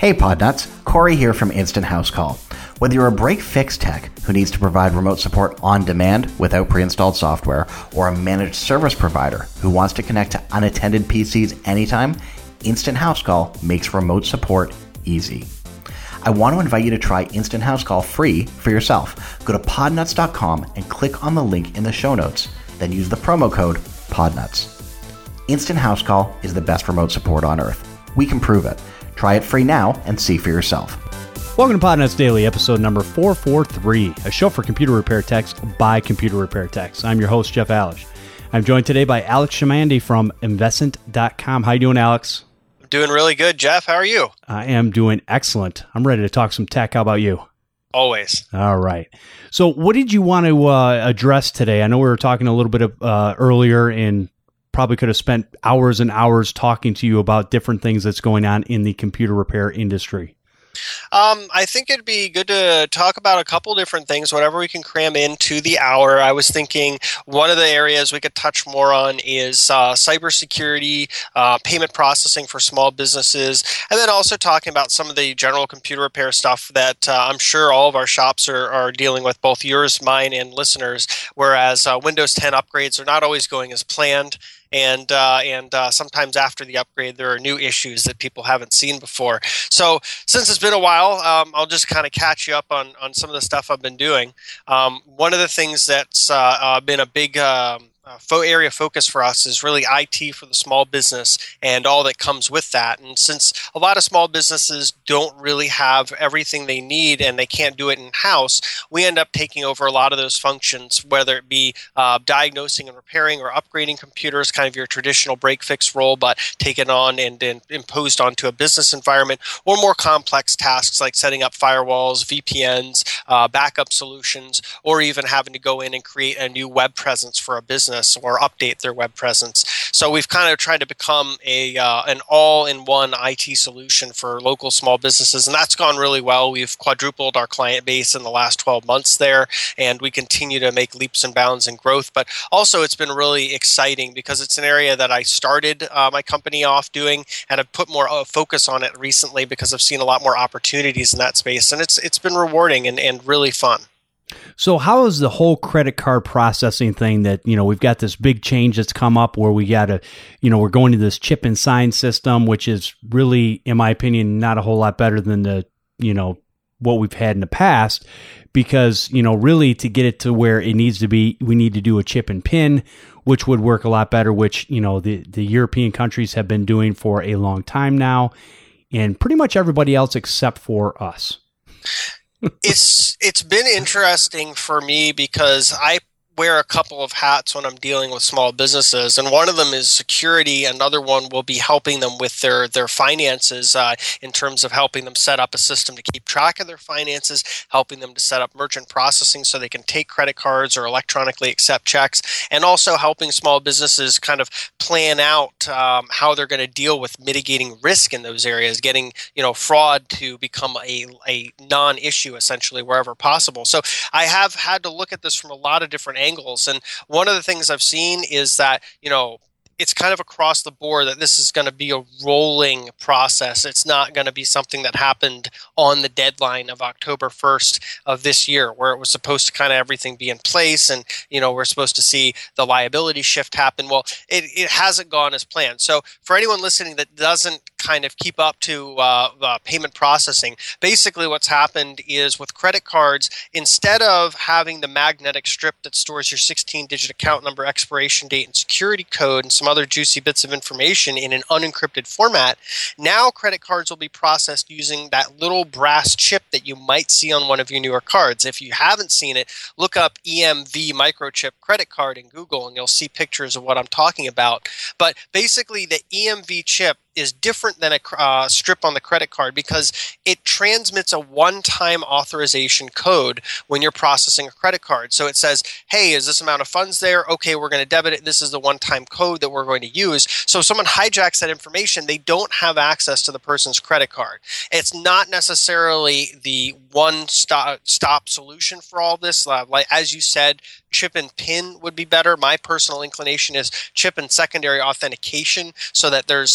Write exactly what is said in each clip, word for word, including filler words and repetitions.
Hey Podnuts, Corey here from Instant House Call. Whether you're a break-fix tech who needs to provide remote support on demand without pre-installed software, or a managed service provider who wants to connect to unattended P Cs anytime, Instant House Call makes remote support easy. I want to invite you to try Instant House Call free for yourself. Go to podnuts dot com and click on the link in the show notes, then use the promo code PODNUTS. Instant House Call is the best remote support on earth. We can prove it. Try it free now and see for yourself. Welcome to Podnuts Daily, episode number four forty-three, a show for computer repair techs by computer repair techs. I'm your host, Jeff Alish. I'm joined today by Alex Shamandi from Investment dot com. How you doing, Alex? I'm doing really good, Jeff. How are you? I am doing excellent. I'm ready to talk some tech. How about you? Always. All right. So what did you want to uh, address today? I know we were talking a little bit of, uh, earlier and probably could have spent hours and hours talking to you about different things that's going on in the computer repair industry. Um, I think it'd be good to talk about a couple different things, whatever we can cram into the hour. I was thinking one of the areas we could touch more on is uh, cybersecurity, uh, payment processing for small businesses, and then also talking about some of the general computer repair stuff that uh, I'm sure all of our shops are, are dealing with, both yours, mine, and listeners, whereas uh, Windows ten upgrades are not always going as planned. And uh, and uh, sometimes after the upgrade, there are new issues that people haven't seen before. So since it's been a while, um, I'll just kind of catch you up on, on some of the stuff I've been doing. Um, one of the things that's uh, uh, been a big um, uh, fo- area of focus for us is really I T for the small business and all that comes with that. And since a lot of small businesses don't really have everything they need and they can't do it in-house, we end up taking over a lot of those functions, whether it be uh, diagnosing and repairing or upgrading computers, kind of your traditional break-fix role, but taken on and, and imposed onto a business environment, or more complex tasks like setting up firewalls, V P Ns, uh, backup solutions, or even having to go in and create a new web presence for a business or update their web presence. So we've kind of tried to become a uh, an all-in-one I T solution for local small businesses, and that's gone really well. We've quadrupled our client base in the last twelve months there, and we continue to make leaps and bounds in growth. But also it's been really exciting because it's an area that I started uh, my company off doing, and I've put more uh, focus on it recently because I've seen a lot more opportunities in that space, and it's it's been rewarding and, and really fun. So how is the whole credit card processing thing that, you know, we've got this big change that's come up where we got to, you know, we're going to this chip and sign system, which is really, in my opinion, not a whole lot better than the, you know, what we've had in the past, because, you know, really to get it to where it needs to be, we need to do a chip and pin, which would work a lot better, which, you know, the, the European countries have been doing for a long time now, and pretty much everybody else except for us. it's it's been interesting for me because I wear a couple of hats when I'm dealing with small businesses, and one of them is security. Another one will be helping them with their their finances uh, in terms of helping them set up a system to keep track of their finances, helping them to set up merchant processing so they can take credit cards or electronically accept checks, and also helping small businesses kind of plan out um, how they're going to deal with mitigating risk in those areas, getting you know fraud to become a a non-issue essentially wherever possible. So I have had to look at this from a lot of different angles. And one of the things I've seen is that, you know, it's kind of across the board that this is going to be a rolling process. It's not going to be something that happened on the deadline of October first of this year, where it was supposed to kind of everything be in place and, you know, we're supposed to see the liability shift happen. Well, it, it hasn't gone as planned. So for anyone listening that doesn't kind of keep up to uh, uh, payment processing, basically what's happened is with credit cards, instead of having the magnetic strip that stores your sixteen-digit account number, expiration date, and security code, and some other juicy bits of information in an unencrypted format, now credit cards will be processed using that little brass chip that you might see on one of your newer cards. If you haven't seen it, look up E M V microchip credit card in Google and you'll see pictures of what I'm talking about. But basically the E M V chip is different than a uh, strip on the credit card because it transmits a one-time authorization code when you're processing a credit card. So it says, hey, is this amount of funds there? Okay, we're going to debit it. This is the one-time code that we're going to use. So if someone hijacks that information, they don't have access to the person's credit card. It's not necessarily the one-stop stop solution for all this. Uh, like as you said, chip and pin would be better. My personal inclination is chip and secondary authentication so that there's um,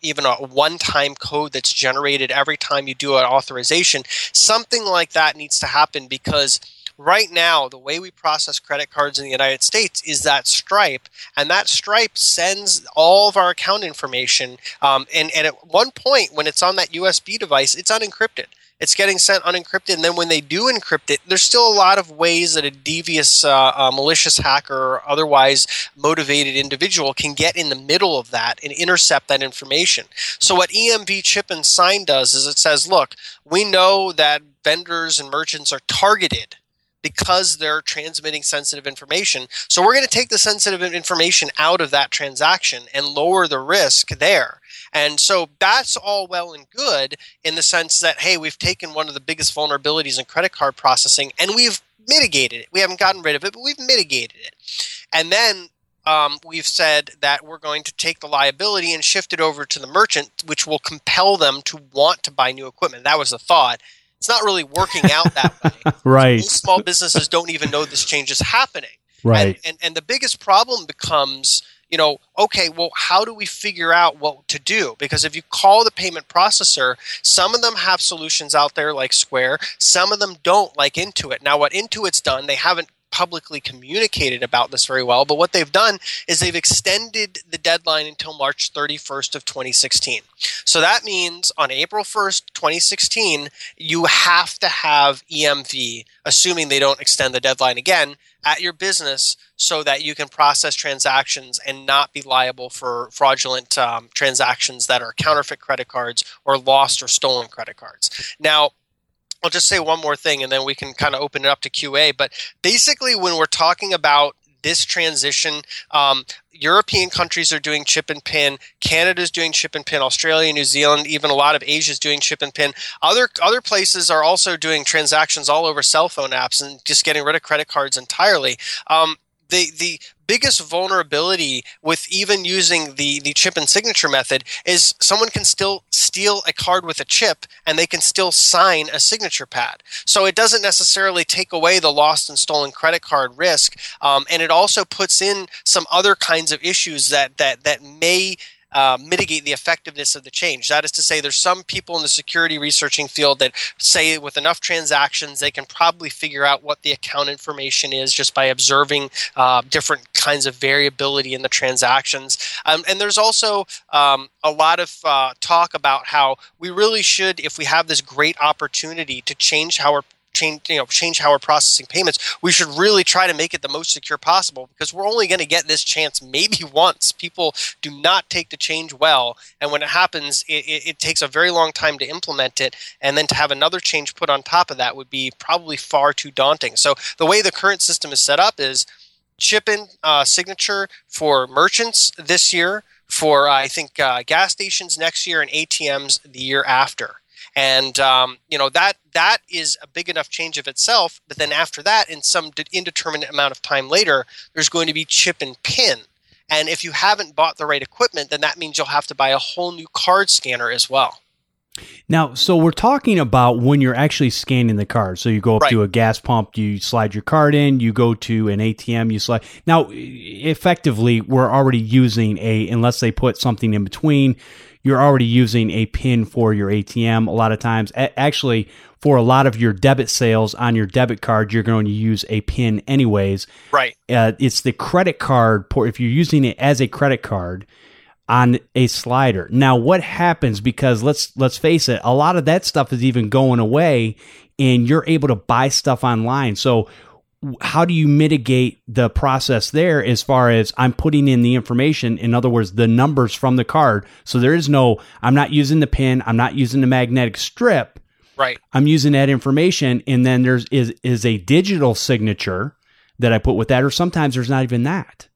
even a one-time code that's generated every time you do an authorization. Something like that needs to happen, because right now, the way we process credit cards in the United States is that Stripe, and that Stripe sends all of our account information. Um, and, and at one point, when it's on that U S B device, it's unencrypted. It's getting sent unencrypted, and then when they do encrypt it, there's still a lot of ways that a devious, uh, uh, malicious hacker or otherwise motivated individual can get in the middle of that and intercept that information. So what E M V Chip and Sign does is it says, look, we know that vendors and merchants are targeted because they're transmitting sensitive information. So we're going to take the sensitive information out of that transaction and lower the risk there. And so that's all well and good in the sense that, hey, we've taken one of the biggest vulnerabilities in credit card processing and we've mitigated it. We haven't gotten rid of it, but we've mitigated it. And then um, we've said that we're going to take the liability and shift it over to the merchant, which will compel them to want to buy new equipment. That was the thought. It's not really working out that way. Right. Most small businesses don't even know this change is happening. Right. And, and, and the biggest problem becomes, you know, okay, well, how do we figure out what to do? Because if you call the payment processor, some of them have solutions out there like Square. Some of them don't, like Intuit. Now, what Intuit's done, they haven't publicly communicated about this very well, but what they've done is they've extended the deadline until March thirty-first of twenty sixteen. So that means on April first, twenty sixteen, you have to have E M V, assuming they don't extend the deadline again, at your business so that you can process transactions and not be liable for fraudulent um, transactions that are counterfeit credit cards or lost or stolen credit cards. Now, I'll just say one more thing and then we can kind of open it up to Q A. But basically, when we're talking about this transition, um, European countries are doing chip and pin. Canada's doing chip and pin. Australia, New Zealand, even a lot of Asia is doing chip and pin. Other other places are also doing transactions all over cell phone apps and just getting rid of credit cards entirely. Um, the the biggest vulnerability with even using the, the chip and signature method is someone can still steal a card with a chip and they can still sign a signature pad. So it doesn't necessarily take away the lost and stolen credit card risk. Um, and it also puts in some other kinds of issues that that that may Uh, mitigate the effectiveness of the change. That is to say, there's some people in the security researching field that say with enough transactions, they can probably figure out what the account information is just by observing uh, different kinds of variability in the transactions. Um, and there's also um, a lot of uh, talk about how we really should, if we have this great opportunity to change how we're Change, you know, change how we're processing payments, we should really try to make it the most secure possible, because we're only going to get this chance maybe once. People do not take the change well, and when it happens, it, it, it takes a very long time to implement it, and then to have another change put on top of that would be probably far too daunting. So the way the current system is set up is chip-in uh, signature for merchants this year, for uh, I think uh, gas stations next year, and A T Ms the year after. And, um, you know, that that is a big enough change of itself. But then after that, in some indeterminate amount of time later, there's going to be chip and pin. And if you haven't bought the right equipment, then that means you'll have to buy a whole new card scanner as well. Now, so we're talking about when you're actually scanning the card. So you go up Right. to a gas pump, you slide your card in, you go to an A T M, you slide. Now, effectively, we're already using a, unless they put something in between, you're already using a PIN for your A T M a lot of times. A- actually, for a lot of your debit sales on your debit card, you're going to use a PIN anyways. Right. Uh, it's the credit card port. If you're using it as a credit card on a slider. Now, what happens, because let's let's face it, a lot of that stuff is even going away, and you're able to buy stuff online. So how do you mitigate the process there as far as I'm putting in the information, in other words, the numbers from the card? So there is no, I'm not using the PIN, I'm not using the magnetic strip. Right. I'm using that information, and then there's is is a digital signature that I put with that, or sometimes there's not even that.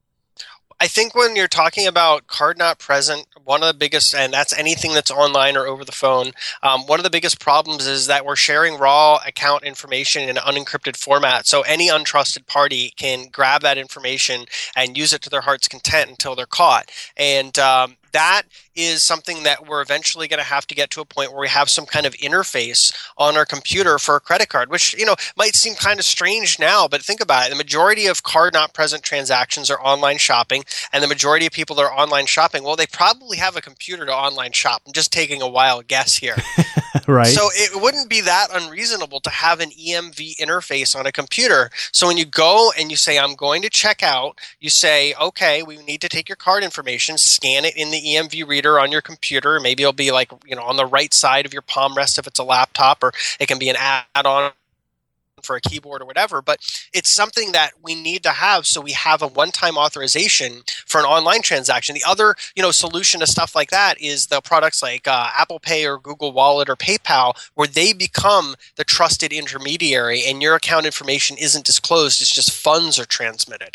I think when you're talking about card not present, one of the biggest, and that's anything that's online or over the phone, um, one of the biggest problems is that we're sharing raw account information in an unencrypted format. So any untrusted party can grab that information and use it to their heart's content until they're caught. And um, that is something that we're eventually going to have to get to a point where we have some kind of interface on our computer for a credit card, which, you know, might seem kind of strange now, but think about it. The majority of card not present transactions are online shopping, and the majority of people that are online shopping, well, they probably have a computer to online shop. I'm just taking a wild guess here. Right. So it wouldn't be that unreasonable to have an E M V interface on a computer. So when you go and you say, I'm going to check out, you say, okay, we need to take your card information, scan it in the E M V reader on your computer. Maybe it'll be like, you know, on the right side of your palm rest if it's a laptop, or it can be an add-on for a keyboard or whatever, but it's something that we need to have so we have a one-time authorization for an online transaction. The other, you know, solution to stuff like that is the products like uh, Apple Pay or Google Wallet or PayPal, where they become the trusted intermediary and your account information isn't disclosed. It's just funds are transmitted.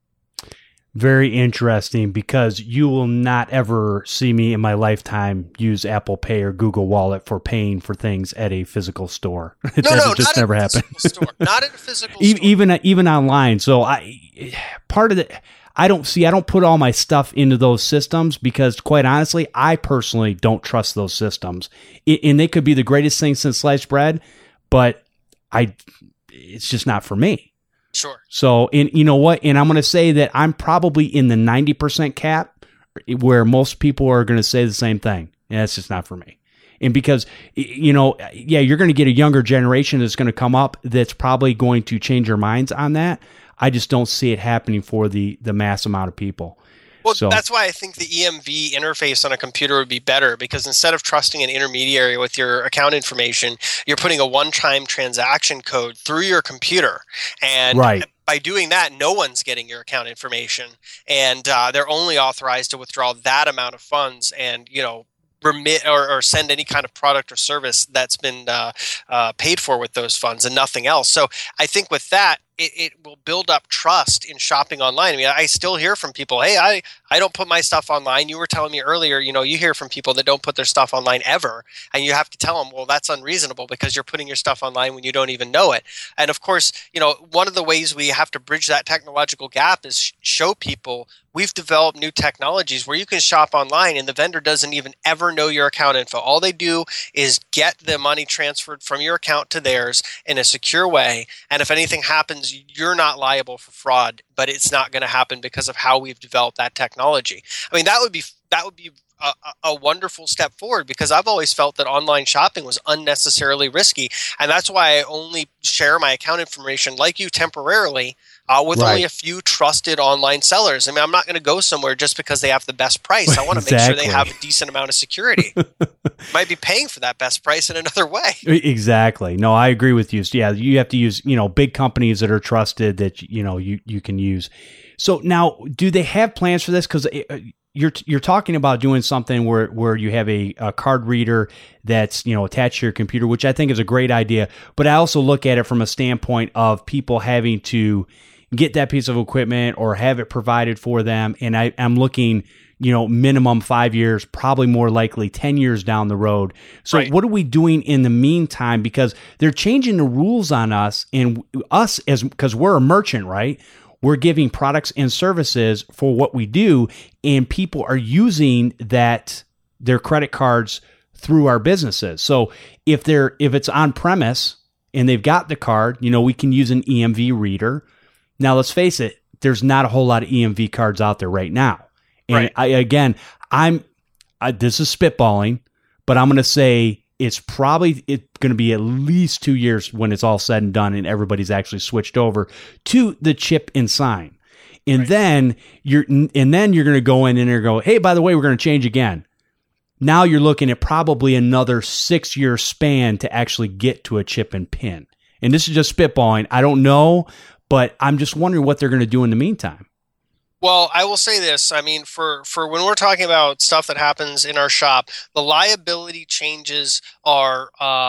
Very interesting, because you will not ever see me in my lifetime use Apple Pay or Google Wallet for paying for things at a physical store. It no, no, just not never at a happened. physical store. Not at a physical even, store. Even even online. So I part of the I don't see I don't put all my stuff into those systems because, quite honestly, I personally don't trust those systems. It, and they could be the greatest thing since sliced bread, but I it's just not for me. Sure. So, and you know what? And I'm going to say that I'm probably in the ninety percent cap where most people are going to say the same thing. Yeah, it's just not for me. And because, you know, yeah, you're going to get a younger generation that's going to come up that's probably going to change their minds on that. I just don't see it happening for the, the mass amount of people. Well, so, that's why I think the E M V interface on a computer would be better, because instead of trusting an intermediary with your account information, you're putting a one-time transaction code through your computer. And right. by doing that, no one's getting your account information. And uh, they're only authorized to withdraw that amount of funds and, you know, remit or, or send any kind of product or service that's been uh, uh, paid for with those funds and nothing else. So I think with that, it, it will build up trust in shopping online. I mean, I still hear from people, hey, I, I don't put my stuff online. You were telling me earlier, you know, you hear from people that don't put their stuff online ever. And you have to tell them, well, that's unreasonable because you're putting your stuff online when you don't even know it. And of course, you know, one of the ways we have to bridge that technological gap is sh- show people we've developed new technologies where you can shop online and the vendor doesn't even ever know your account info. All they do is get the money transferred from your account to theirs in a secure way. And if anything happens, you're not liable for fraud, but it's not going to happen because of how we've developed that technology. I mean, that would be that would be a, a wonderful step forward, because I've always felt that online shopping was unnecessarily risky. And that's why I only share my account information, like you, temporarily, Uh, with right. only a few trusted online sellers. I mean, I'm not going to go somewhere just because they have the best price. I want to exactly. make sure they have a decent amount of security. Might be paying for that best price in another way. Exactly. No, I agree with you. So, yeah, you have to use, you know, big companies that are trusted that, you know, you, you can use. So now, do they have plans for this? Because you're you're talking about doing something where, where you have a, a card reader that's, you know, attached to your computer, which I think is a great idea. But I also look at it from a standpoint of people having to get that piece of equipment or have it provided for them. And I, I'm looking, you know, minimum five years, probably more likely ten years down the road. So right. What are we doing in the meantime? Because they're changing the rules on us, and us as, because we're a merchant, right? We're giving products and services for what we do, and people are using that, their credit cards through our businesses. So if they're, if it's on premise and they've got the card, you know, we can use an E M V reader. Now, let's face it, there's not a whole lot of E M V cards out there right now. And right. I, again, I'm, I, this is spitballing, but I'm going to say it's probably it's going to be at least two years when it's all said and done and everybody's actually switched over to the chip and sign. And right. then you're, and then you're going to go in and you're go, hey, by the way, we're going to change again. Now you're looking at probably another six year span to actually get to a chip and pin. And this is just spitballing. I don't know. But I'm just wondering what they're going to do in the meantime. Well, I will say this. I mean, for, for when we're talking about stuff that happens in our shop, the liability changes are um,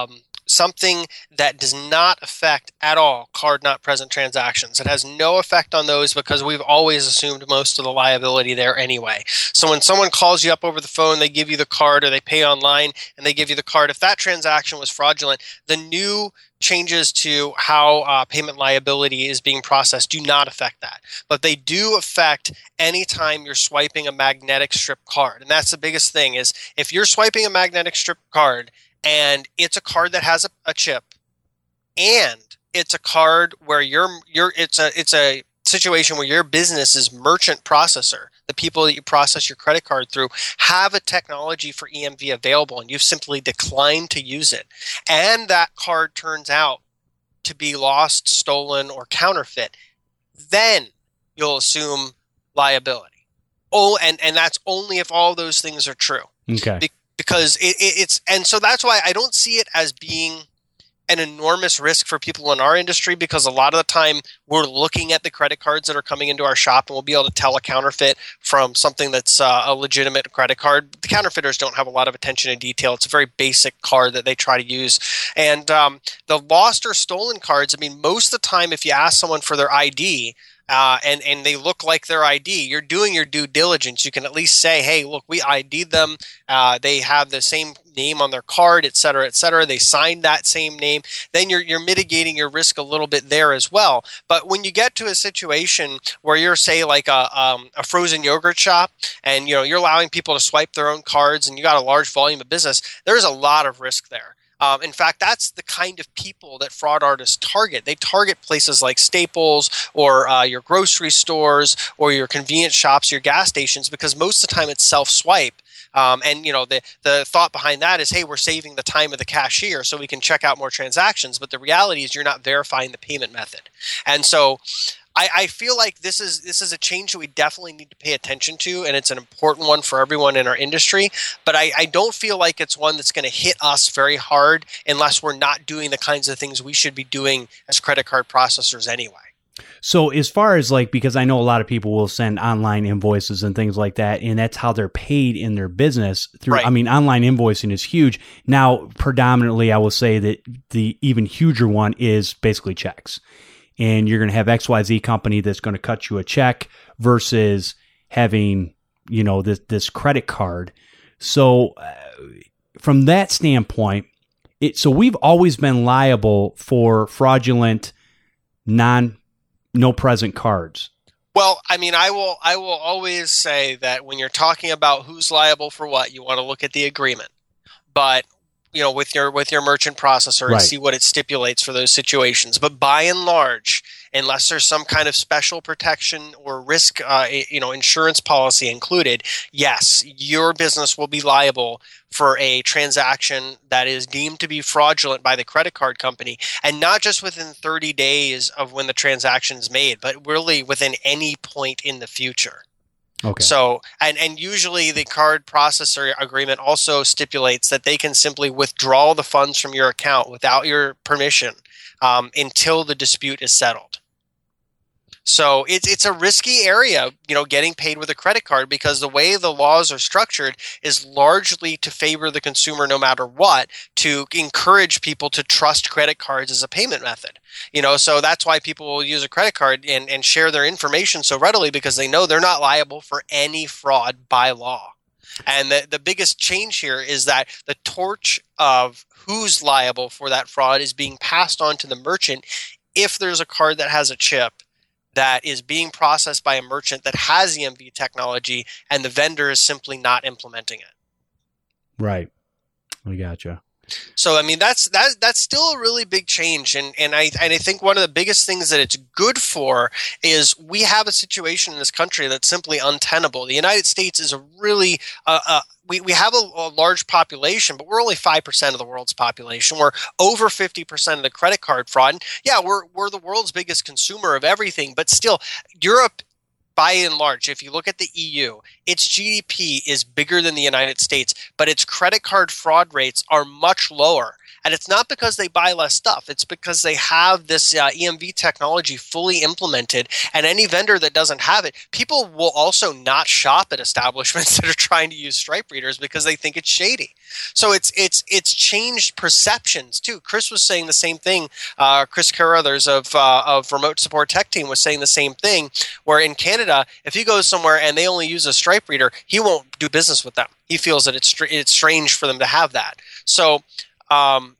something that does not affect at all card not present transactions. It has no effect on those because we've always assumed most of the liability there anyway. So when someone calls you up over the phone, they give you the card, or they pay online and they give you the card, if that transaction was fraudulent, the new changes to how uh, payment liability is being processed do not affect that. But they do affect any time you're swiping a magnetic strip card. And that's the biggest thing, is if you're swiping a magnetic strip card and it's a card that has a, a chip, and it's a card where you're you're it's a it's a situation where your business's merchant processor, the people that you process your credit card through, have a technology for E M V available, and you've simply declined to use it, and that card turns out to be lost, stolen, or counterfeit, then you'll assume liability. Oh, and, and that's only if all those things are true. Okay. Be- because it, it, it's, and so that's why I don't see it as being an enormous risk for people in our industry, because a lot of the time we're looking at the credit cards that are coming into our shop, and we'll be able to tell a counterfeit from something that's uh, a legitimate credit card. The counterfeiters don't have a lot of attention to detail. It's a very basic card that they try to use. And um, the lost or stolen cards, I mean, most of the time if you ask someone for their I D, Uh, and, and they look like their I D, you're doing your due diligence. You can at least say, hey, look, we I D'd them. Uh, they have the same name on their card, et cetera, et cetera. They signed that same name. Then you're you're mitigating your risk a little bit there as well. But when you get to a situation where you're, say, like a um, a frozen yogurt shop, and you know you're allowing people to swipe their own cards, and you got a large volume of business, there's a lot of risk there. Um, in fact, that's the kind of people that fraud artists target. They target places like Staples, or uh, your grocery stores, or your convenience shops, your gas stations, because most of the time it's self-swipe. Um, and you know the the thought behind that is, hey, we're saving the time of the cashier so we can check out more transactions. But the reality is you're not verifying the payment method. And so I, I feel like this is this is a change that we definitely need to pay attention to, and it's an important one for everyone in our industry. But I, I don't feel like it's one that's going to hit us very hard unless we're not doing the kinds of things we should be doing as credit card processors anyway. So as far as like, because I know a lot of people will send online invoices and things like that, and that's how they're paid in their business through, right. I mean, online invoicing is huge. Now, predominantly, I will say that the even huger one is basically checks. And you're going to have X Y Z company that's going to cut you a check versus having, you know, this, this credit card. So uh, from that standpoint, it, so we've always been liable for fraudulent non no present cards. Well, I mean, I will I will always say that when you're talking about who's liable for what, you want to look at the agreement. But you know, with your with your merchant processor and right. see what it stipulates for those situations. But by and large, unless there's some kind of special protection or risk, uh, you know, insurance policy included, yes, your business will be liable for a transaction that is deemed to be fraudulent by the credit card company, and not just within thirty days of when the transaction is made, but really within any point in the future. Okay. So, and, and usually the card processor agreement also stipulates that they can simply withdraw the funds from your account without your permission um, until the dispute is settled. So it's it's a risky area, you know, getting paid with a credit card, because the way the laws are structured is largely to favor the consumer no matter what, to encourage people to trust credit cards as a payment method. You know, so that's why people will use a credit card and, and share their information so readily, because they know they're not liable for any fraud by law. And the, the biggest change here is that the torch of who's liable for that fraud is being passed on to the merchant if there's a card that has a chip that is being processed by a merchant that has E M V technology, and the vendor is simply not implementing it. Right. I gotcha. So, I mean, that's that that's still a really big change, and and I and I think one of the biggest things that it's good for is we have a situation in this country that's simply untenable. The United States is a really uh, uh, we we have a, a large population, but we're only five percent of the world's population. We're over fifty percent of the credit card fraud. And yeah, we're we're the world's biggest consumer of everything, but still, Europe, by and large, if you look at the E U, its G D P is bigger than the United States, but its credit card fraud rates are much lower. And it's not because they buy less stuff. It's because they have this uh, E M V technology fully implemented, and any vendor that doesn't have it, people will also not shop at establishments that are trying to use Stripe readers because they think it's shady. So it's it's it's changed perceptions too. Chris was saying the same thing. Uh, Chris Carruthers of uh, of Remote Support Tech Team was saying the same thing. Where in Canada, if he goes somewhere and they only use a Stripe reader, he won't do business with them. He feels that it's str- it's strange for them to have that. So. Um,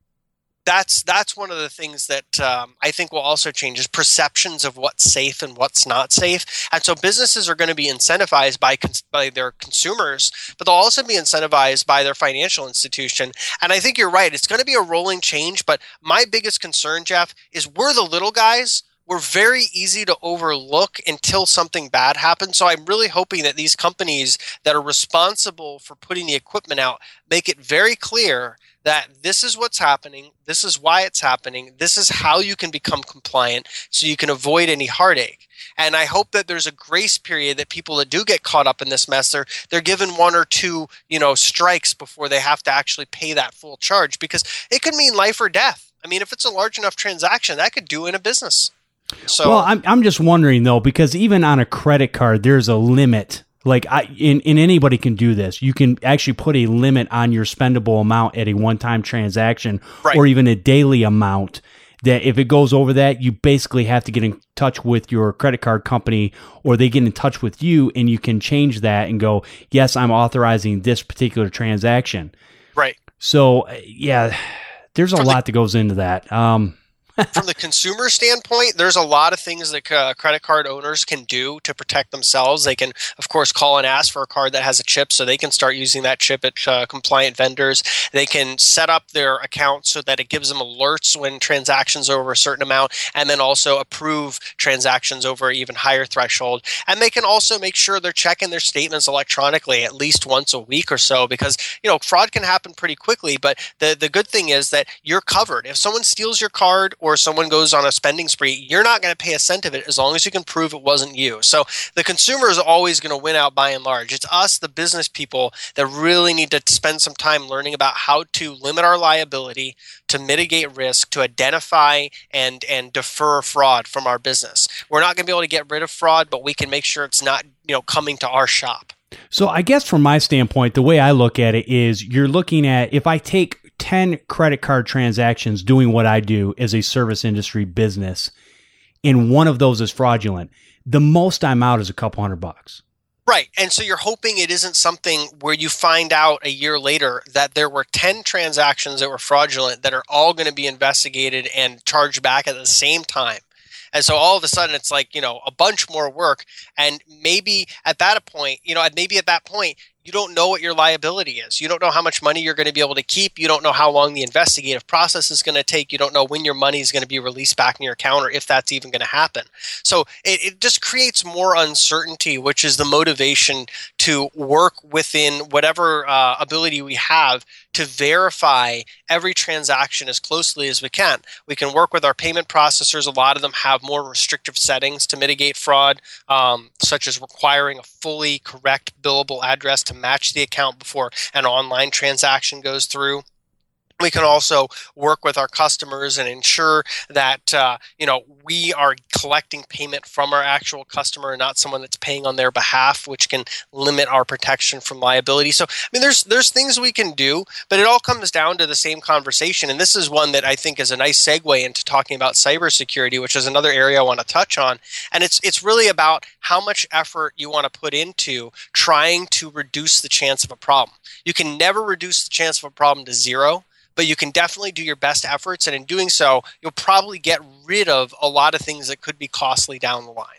That's that's one of the things that um, I think will also change is perceptions of what's safe and what's not safe. And so businesses are going to be incentivized by cons- by their consumers, but they'll also be incentivized by their financial institution. And I think you're right. It's going to be a rolling change. But my biggest concern, Jeff, is we're the little guys. We're very easy to overlook until something bad happens. So I'm really hoping that these companies that are responsible for putting the equipment out make it very clear that this is what's happening, this is why it's happening, this is how you can become compliant so you can avoid any heartache. And I hope that there's a grace period that people that do get caught up in this mess, they're, they're given one or two, you know, strikes before they have to actually pay that full charge, because it could mean life or death. I mean, if it's a large enough transaction, that could do in a business. So, well, I'm I'm just wondering though, because even on a credit card, there's a limit. Like I, in, in anybody can do this. You can actually put a limit on your spendable amount at a one-time transaction, right, or even a daily amount. That if it goes over that, you basically have to get in touch with your credit card company, or they get in touch with you, and you can change that and go, yes, I'm authorizing this particular transaction. Right. So yeah, there's a From lot the- that goes into that. Um, From the consumer standpoint, there's a lot of things that uh, credit card owners can do to protect themselves. They can, of course, call and ask for a card that has a chip so they can start using that chip at uh, compliant vendors. They can set up their account so that it gives them alerts when transactions are over a certain amount, and then also approve transactions over an even higher threshold. And they can also make sure they're checking their statements electronically at least once a week or so, because, you know, fraud can happen pretty quickly. But the, the good thing is that you're covered. If someone steals your card or someone goes on a spending spree, you're not going to pay a cent of it as long as you can prove it wasn't you. So the consumer is always going to win out by and large. It's us, the business people, that really need to spend some time learning about how to limit our liability, to mitigate risk, to identify and and defer fraud from our business. We're not going to be able to get rid of fraud, but we can make sure it's not, you know, coming to our shop. So I guess from my standpoint, the way I look at it is you're looking at, if I take ten credit card transactions doing what I do as a service industry business, and one of those is fraudulent, the most I'm out is a couple hundred bucks. Right. And so you're hoping it isn't something where you find out a year later that there were ten transactions that were fraudulent that are all going to be investigated and charged back at the same time. And so all of a sudden it's like, you know, a bunch more work. And maybe at that point, you know, maybe at that point, you don't know what your liability is. You don't know how much money you're going to be able to keep. You don't know how long the investigative process is going to take. You don't know when your money is going to be released back in your account, or if that's even going to happen. So it, it just creates more uncertainty, which is the motivation to work within whatever uh, ability we have to verify every transaction as closely as we can. We can work with our payment processors. A lot of them have more restrictive settings to mitigate fraud, um, such as requiring a fully correct billable address to match the account before an online transaction goes through. We can also work with our customers and ensure that uh, you know we are collecting payment from our actual customer and not someone that's paying on their behalf, which can limit our protection from liability. So, I mean, there's there's things we can do, but it all comes down to the same conversation. And this is one that I think is a nice segue into talking about cybersecurity, which is another area I want to touch on. And it's it's really about how much effort you want to put into trying to reduce the chance of a problem. You can never reduce the chance of a problem to zero, but you can definitely do your best efforts. And in doing so, you'll probably get rid of a lot of things that could be costly down the line.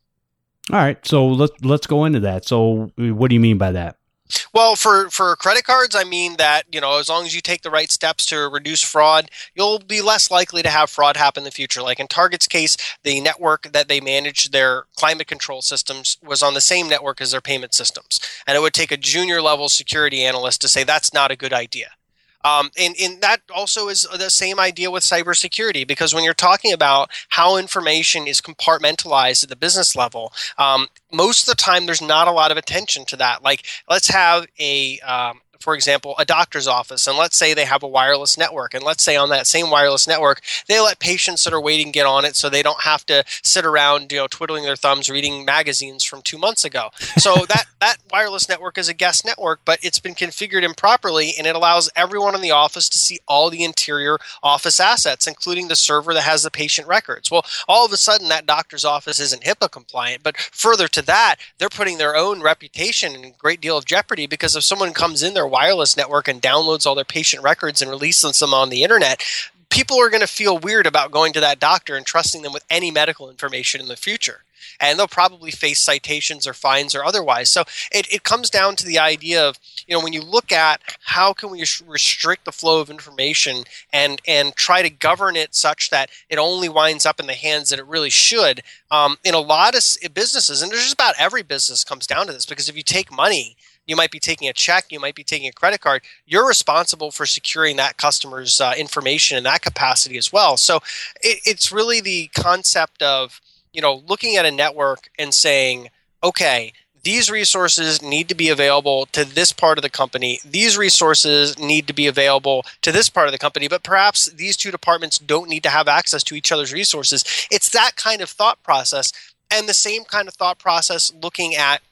All right. So let's, let's go into that. So what do you mean by that? Well, for, for credit cards, I mean that, you know, as long as you take the right steps to reduce fraud, you'll be less likely to have fraud happen in the future. Like in Target's case, the network that they managed their climate control systems was on the same network as their payment systems. And it would take a junior level security analyst to say that's not a good idea. Um, and, and that also is the same idea with cybersecurity, because when you're talking about how information is compartmentalized at the business level, um, most of the time there's not a lot of attention to that. Like, let's have a, um, for example, a doctor's office, and let's say they have a wireless network, and let's say on that same wireless network, they let patients that are waiting get on it so they don't have to sit around, you know, twiddling their thumbs reading magazines from two months ago. So that, that wireless network is a guest network, but it's been configured improperly, and it allows everyone in the office to see all the interior office assets, including the server that has the patient records. Well, all of a sudden, that doctor's office isn't HIPAA compliant, but further to that, they're putting their own reputation in a great deal of jeopardy, because if someone comes in their wireless network and downloads all their patient records and releases them on the internet, people are going to feel weird about going to that doctor and trusting them with any medical information in the future. And they'll probably face citations or fines or otherwise. So it, it comes down to the idea of, you know, when you look at how can we restrict the flow of information and and try to govern it such that it only winds up in the hands that it really should, um, in a lot of businesses, and there's just about every business comes down to this, because if you take money, you might be taking a check, you might be taking a credit card, you're responsible for securing that customer's uh, information in that capacity as well. So it, it's really the concept of, you know, looking at a network and saying, okay, these resources need to be available to this part of the company. These resources need to be available to this part of the company, but perhaps these two departments don't need to have access to each other's resources. It's that kind of thought process, and the same kind of thought process looking at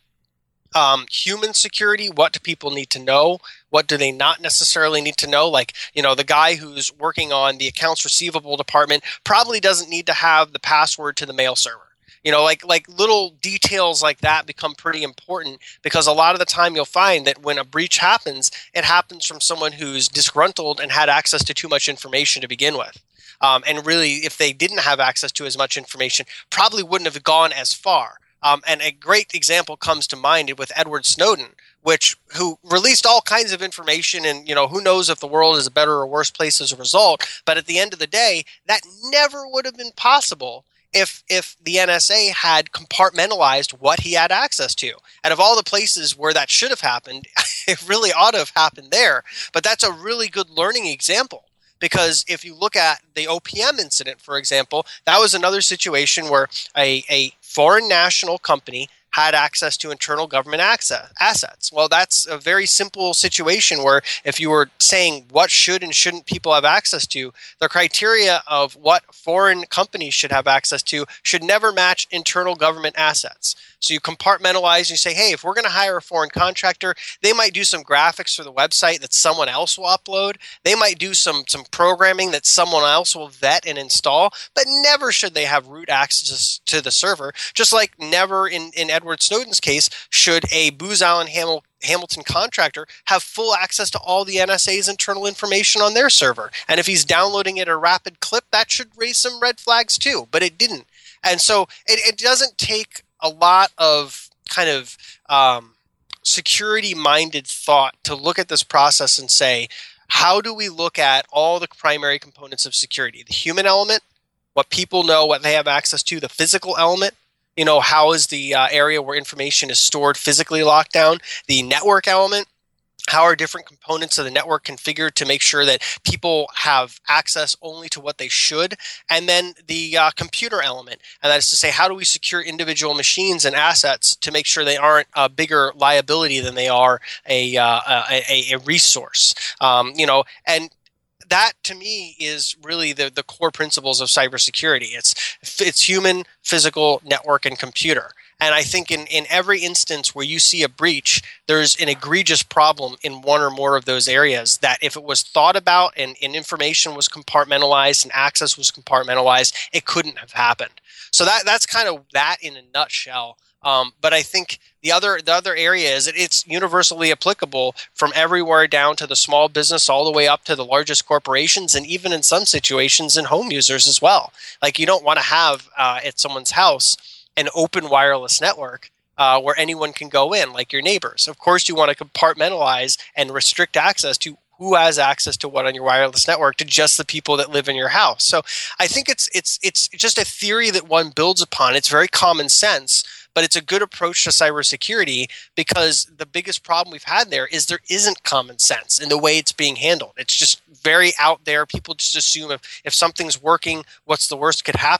Um, human security. What do people need to know? What do they not necessarily need to know? Like, you know, the guy who's working on the accounts receivable department probably doesn't need to have the password to the mail server. You know, like like little details like that become pretty important, because a lot of the time you'll find that when a breach happens, it happens from someone who's disgruntled and had access to too much information to begin with. Um, and really, if they didn't have access to as much information, probably wouldn't have gone as far. Um, and a great example comes to mind with Edward Snowden, which who released all kinds of information, and you know, who knows if the world is a better or worse place as a result. But at the end of the day, that never would have been possible if if the N S A had compartmentalized what he had access to. And of all the places where that should have happened, it really ought to have happened there. But that's a really good learning example. Because if you look at the O P M incident, for example, that was another situation where a, a foreign national company had access to internal government access, assets. Well, that's a very simple situation where if you were saying what should and shouldn't people have access to, the criteria of what foreign companies should have access to should never match internal government assets. So you compartmentalize and you say, hey, if we're going to hire a foreign contractor, they might do some graphics for the website that someone else will upload. They might do some, some programming that someone else will vet and install, but never should they have root access to the server. Just like never in, in Edward Snowden's case should a Booz Allen Hamil- Hamilton contractor have full access to all the N S A's internal information on their server. And if he's downloading it at a rapid clip, that should raise some red flags too, but it didn't. And so it, it doesn't take a lot of kind of um, security-minded thought to look at this process and say, how do we look at all the primary components of security? The human element, what people know, what they have access to, the physical element, you know, how is the uh, area where information is stored physically locked down, the network element, how are different components of the network configured to make sure that people have access only to what they should, and then the uh, computer element. And that is to say, how do we secure individual machines and assets to make sure they aren't a bigger liability than they are a uh, a, a resource? Um, you know, and that to me is really the, the core principles of cybersecurity. It's it's human, physical, network, and computer. And I think in, in every instance where you see a breach, there's an egregious problem in one or more of those areas that if it was thought about and, and information was compartmentalized and access was compartmentalized, it couldn't have happened. So that that's kind of that in a nutshell. Um, but I think the other the other area is that it's universally applicable from everywhere down to the small business all the way up to the largest corporations, and even in some situations in home users as well. Like you don't want to have uh, at someone's house an open wireless network uh, where anyone can go in, like your neighbors. Of course, you want to compartmentalize and restrict access to who has access to what on your wireless network to just the people that live in your house. So I think it's it's it's just a theory that one builds upon. It's very common sense, but it's a good approach to cybersecurity because the biggest problem we've had there is there isn't common sense in the way it's being handled. It's just very out there. People just assume if, if something's working, what's the worst could happen?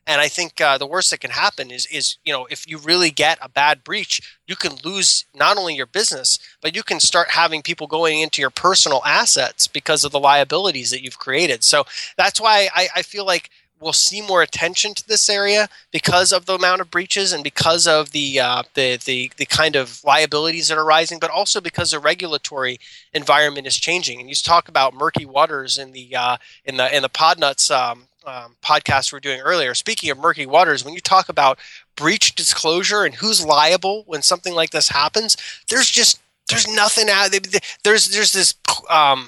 And I think uh, the worst that can happen is, is, you know, if you really get a bad breach, you can lose not only your business, but you can start having people going into your personal assets because of the liabilities that you've created. So that's why I, I feel like we'll see more attention to this area because of the amount of breaches and because of the uh, the, the the kind of liabilities that are rising, but also because the regulatory environment is changing. And you talk about murky waters in the uh, in the in the Podnuts um, um, podcast we were doing earlier. Speaking of murky waters, when you talk about breach disclosure and who's liable when something like this happens, there's just there's nothing out. There's there's this. Um,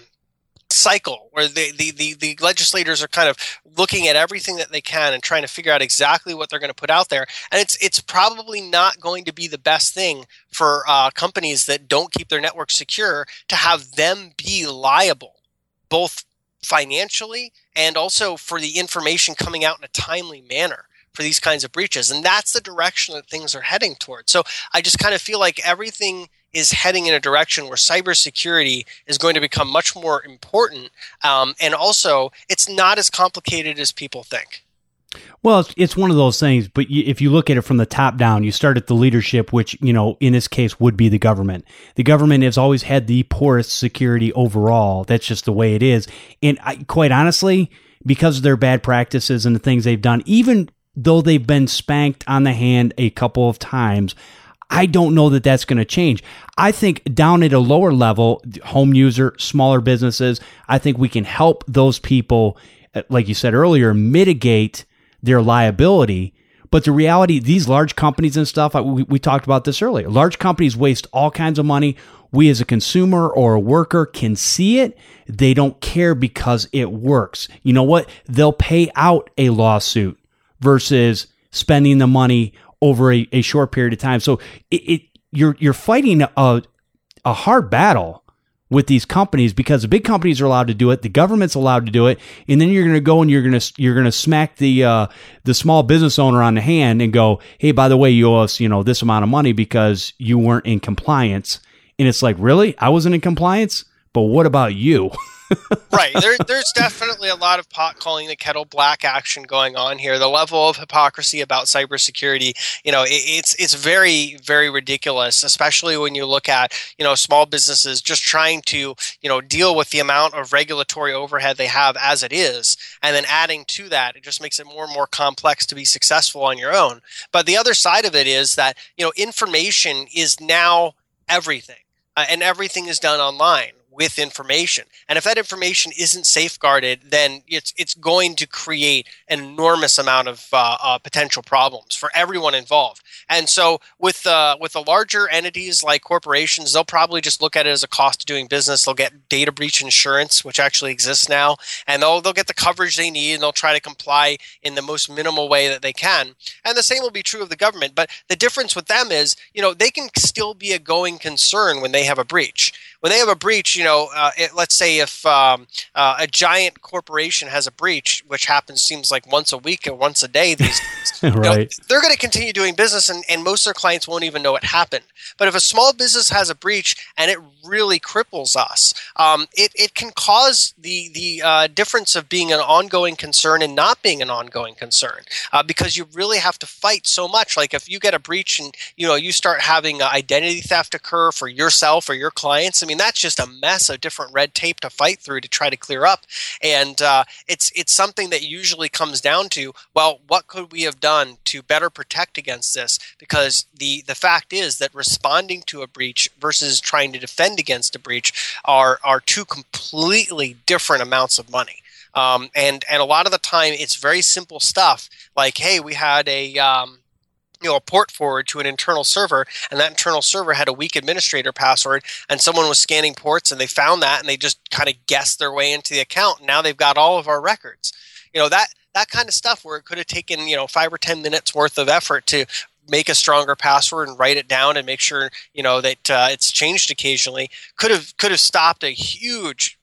cycle where the, the, the, the legislators are kind of looking at everything that they can and trying to figure out exactly what they're going to put out there. And it's it's probably not going to be the best thing for uh, companies that don't keep their network secure to have them be liable, both financially and also for the information coming out in a timely manner for these kinds of breaches. And that's the direction that things are heading towards. So I just kind of feel like everything is heading in a direction where cybersecurity is going to become much more important. Um, and also, it's not as complicated as people think. Well, it's, it's one of those things, but you, if you look at it from the top down, you start at the leadership, which, you know, in this case would be the government. The government has always had the poorest security overall. That's just the way it is. And I, quite honestly, because of their bad practices and the things they've done, even though they've been spanked on the hand a couple of times, I don't know that that's going to change. I think down at a lower level, home user, smaller businesses, I think we can help those people, like you said earlier, mitigate their liability. But the reality, these large companies and stuff, we, we talked about this earlier. Large companies waste all kinds of money. We as a consumer or a worker can see it. They don't care because it works. You know what? They'll pay out a lawsuit versus spending the money over a, a short period of time. So it, it you're you're fighting a a hard battle with these companies because the big companies are allowed to do it, the government's allowed to do it, and then you're going to go and you're going to you're going to smack the uh, the small business owner on the hand and go, hey, by the way, you owe us, you know, this amount of money because you weren't in compliance. And it's like, really? I wasn't in compliance? But what about you? Right. There, there's definitely a lot of pot calling the kettle black action going on here. The level of hypocrisy about cybersecurity, you know, it, it's it's very, very ridiculous, especially when you look at, you know, small businesses just trying to, you know, deal with the amount of regulatory overhead they have as it is. And then adding to that, it just makes it more and more complex to be successful on your own. But the other side of it is that, you know, information is now everything, uh, and everything is done online with information. And if that information isn't safeguarded, then it's it's going to create an enormous amount of uh, uh, potential problems for everyone involved. And so with uh, with the larger entities like corporations, they'll probably just look at it as a cost of doing business. They'll get data breach insurance, which actually exists now, and they'll they'll get the coverage they need, and they'll try to comply in the most minimal way that they can. And the same will be true of the government. But the difference with them is, you know, they can still be a going concern when they have a breach. When they have a breach, you know, uh, it, let's say if um, uh, a giant corporation has a breach, which happens seems like once a week or once a day these days, right. you know, they're going to continue doing business, and, and most of their clients won't even know it happened. But if a small business has a breach and it really cripples us, um, it, it can cause the the uh, difference of being an ongoing concern and not being an ongoing concern, uh, because you really have to fight so much. Like if you get a breach and, you know, you start having uh, identity theft occur for yourself or your clients, I mean, that's just a mess of different red tape to fight through to try to clear up. And uh, it's it's something that usually comes down to, well, what could we have done to better protect against this? Because the, the fact is that responding to a breach versus trying to defend against a breach are, are two completely different amounts of money. Um, and, and a lot of the time, it's very simple stuff like, hey, we had a... Um, you know, a port forward to an internal server, and that internal server had a weak administrator password, and someone was scanning ports and they found that, and they just kind of guessed their way into the account. And now they've got all of our records. You know, that that kind of stuff where it could have taken, you know, five or ten minutes worth of effort to make a stronger password and write it down and make sure, you know, that uh, it's changed occasionally, could have could have stopped a huge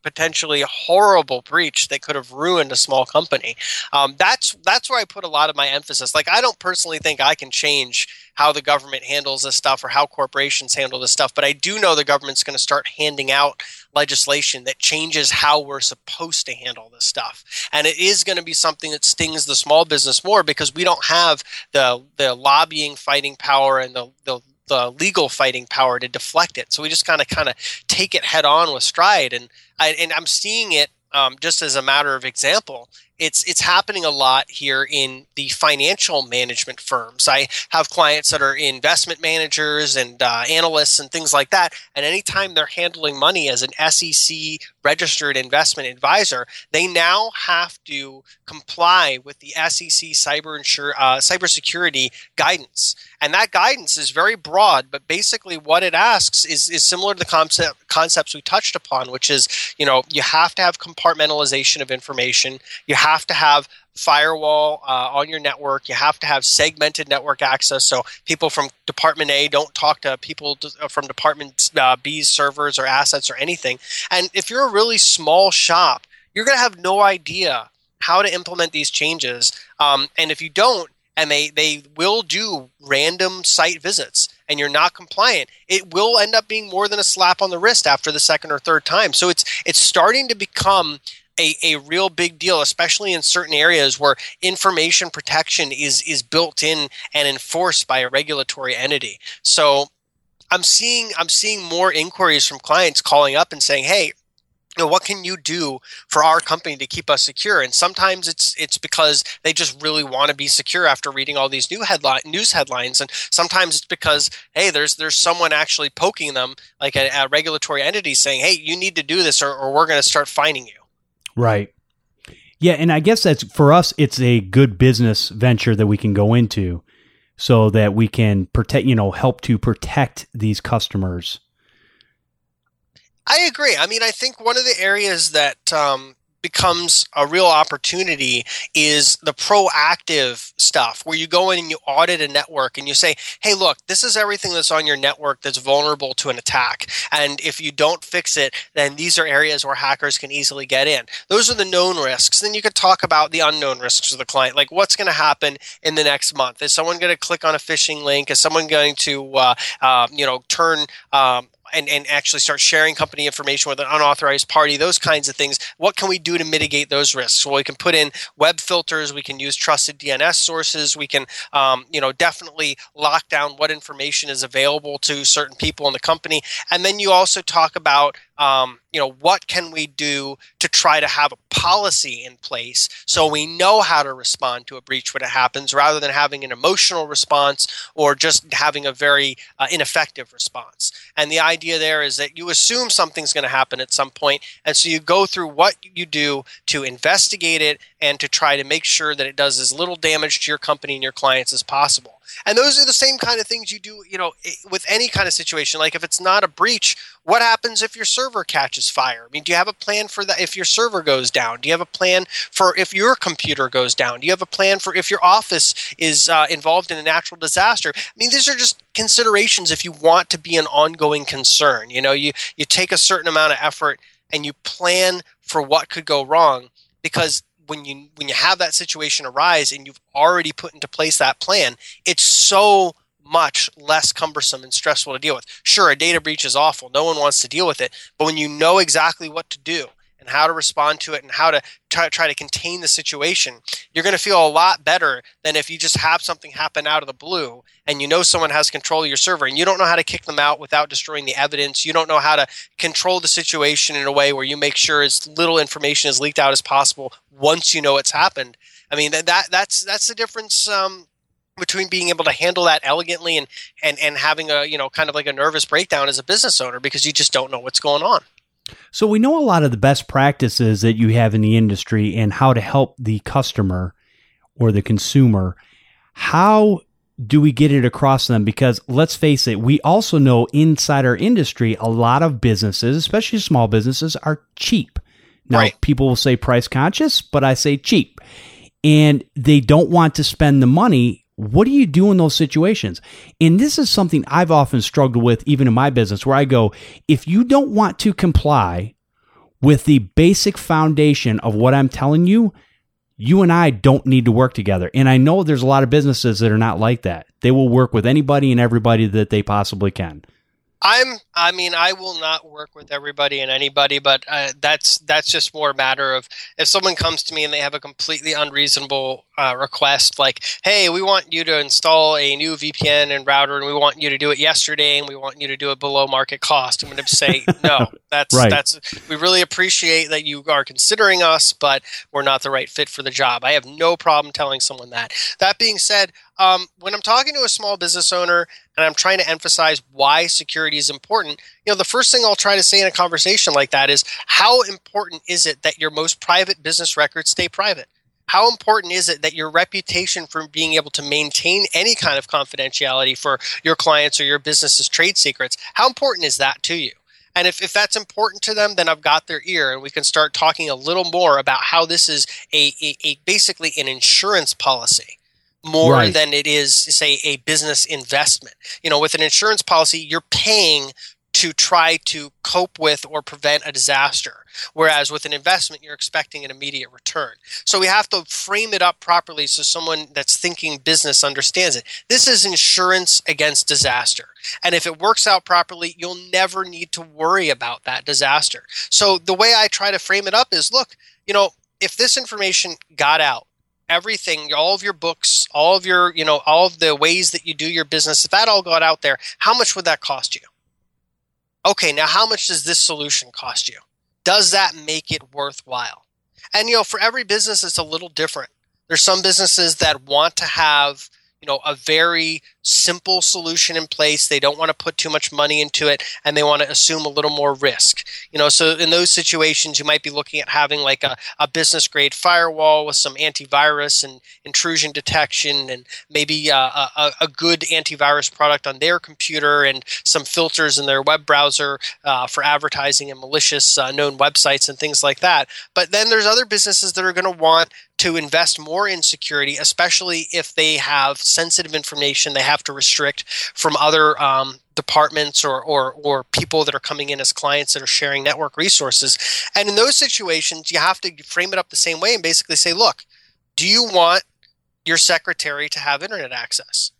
potentially horrible breach that could have ruined a small company. Um, that's that's where I put a lot of my emphasis. Like, I don't personally think I can change how the government handles this stuff or how corporations handle this stuff, but I do know the government's going to start handing out legislation that changes how we're supposed to handle this stuff. And it is going to be something that stings the small business more because we don't have the the lobbying fighting power and the the the legal fighting power to deflect it. So we just kind of kind of take it head on with stride. And I and I'm seeing it um, just as a matter of example. It's it's happening a lot here in the financial management firms. I have clients that are investment managers and uh, analysts and things like that. And anytime they're handling money as an S E C registered investment advisor, they now have to comply with the S E C cyber insure, uh, cybersecurity guidance. And that guidance is very broad, but basically what it asks is, is similar to the concept concepts we touched upon, which is, you know, you have to have compartmentalization of information. You have to have firewall uh, on your network. You have to have segmented network access, so people from Department A don't talk to people to, from Department uh, B's servers or assets or anything. And if you're a really small shop, you're going to have no idea how to implement these changes. Um, and if you don't, and they, they will do random site visits, and you're not compliant, it will end up being more than a slap on the wrist after the second or third time. So it's it's starting to become A, a real big deal, especially in certain areas where information protection is is built in and enforced by a regulatory entity. So I'm seeing I'm seeing more inquiries from clients calling up and saying, hey, you know, what can you do for our company to keep us secure? And sometimes it's it's because they just really want to be secure after reading all these new headline news headlines, and sometimes it's because, hey, there's there's someone actually poking them, like a, a regulatory entity, saying, hey, you need to do this, or, or we're going to start fining you. Right. Yeah, and I guess that's, for us, it's a good business venture that we can go into so that we can protect, you know, help to protect these customers. I agree. I mean, I think one of the areas that um, becomes a real opportunity is the proactive stuff, where you go in and you audit a network and you say, hey, look, this is everything that's on your network that's vulnerable to an attack. And if you don't fix it, then these are areas where hackers can easily get in. Those are the known risks. Then you could talk about the unknown risks to the client, like what's going to happen in the next month. Is someone going to click on a phishing link? Is someone going to, uh, uh, you know, turn um, And, and actually start sharing company information with an unauthorized party, those kinds of things? What can we do to mitigate those risks? Well, we can put in web filters. We can use trusted D N S sources. We can, um, you know, definitely lock down what information is available to certain people in the company. And then you also talk about, um, you know, what can we do to try to have a policy in place so we know how to respond to a breach when it happens, rather than having an emotional response or just having a very uh, ineffective response. And the idea there is that you assume something's going to happen at some point, and so you go through what you do to investigate it and to try to make sure that it does as little damage to your company and your clients as possible. And those are the same kind of things you do, you know, with any kind of situation. Like if it's not a breach, what happens if your server catches fire? I mean, do you have a plan for that if your server goes down? Do you have a plan for if your computer goes down? Do you have a plan for if your office is uh, involved in a natural disaster? I mean, these are just considerations if you want to be an ongoing concern. You know, you, you take a certain amount of effort and you plan for what could go wrong, because when you when you have that situation arise and you've already put into place that plan, it's so much less cumbersome and stressful to deal with. Sure, a data breach is awful. No one wants to deal with it. But when you know exactly what to do and how to respond to it and how to try, try to contain the situation, you're going to feel a lot better than if you just have something happen out of the blue and you know someone has control of your server and you don't know how to kick them out without destroying the evidence. You don't know how to control the situation in a way where you make sure as little information is leaked out as possible once you know it's happened. I mean, that, that that's that's the difference um, between being able to handle that elegantly and, and, and having a, you know, kind of like a nervous breakdown as a business owner because you just don't know what's going on. So we know a lot of the best practices that you have in the industry and how to help the customer or the consumer. How do we get it across them? Because let's face it, we also know inside our industry, a lot of businesses, especially small businesses, are cheap. Now, right. People will say price conscious, but I say cheap. And they don't want to spend the money. What do you do in those situations? And this is something I've often struggled with, even in my business, where I go, if you don't want to comply with the basic foundation of what I'm telling you, you and I don't need to work together. And I know there's a lot of businesses that are not like that. They will work with anybody and everybody that they possibly can. I'm, I mean, I will not work with everybody and anybody, but uh, that's that's just more a matter of if someone comes to me and they have a completely unreasonable uh, request, like, hey, we want you to install a new V P N and router, and we want you to do it yesterday, and we want you to do it below market cost. I'm going to say, no, that's right. that's we really appreciate that you are considering us, but we're not the right fit for the job. I have no problem telling someone that. That being said, Um, when I'm talking to a small business owner and I'm trying to emphasize why security is important, you know, the first thing I'll try to say in a conversation like that is, how important is it that your most private business records stay private? How important is it that your reputation for being able to maintain any kind of confidentiality for your clients or your business's trade secrets, how important is that to you? And if, if that's important to them, then I've got their ear, and we can start talking a little more about how this is a, a, a basically an insurance policy. More right. than it is, say, a business investment. You know, with an insurance policy, you're paying to try to cope with or prevent a disaster. Whereas with an investment, you're expecting an immediate return. So we have to frame it up properly so someone that's thinking business understands it. This is insurance against disaster. And if it works out properly, you'll never need to worry about that disaster. So the way I try to frame it up is, look, you know, if this information got out, everything, all of your books, all of your, you know, all of the ways that you do your business, if that all got out there, how much would that cost you? Okay, now how much does this solution cost you? Does that make it worthwhile? And, you know, for every business, it's a little different. There's some businesses that want to have, you know, a very simple solution in place. They don't want to put too much money into it, and they want to assume a little more risk. You know, so in those situations, you might be looking at having like a, a business grade firewall with some antivirus and intrusion detection, and maybe uh, a, a good antivirus product on their computer, and some filters in their web browser uh, for advertising and malicious uh, known websites and things like that. But then there's other businesses that are going to want to invest more in security, especially if they have sensitive information they have to restrict from other um, departments or, or or people that are coming in as clients that are sharing network resources. And in those situations, you have to frame it up the same way and basically say, look, do you want your secretary to have internet access?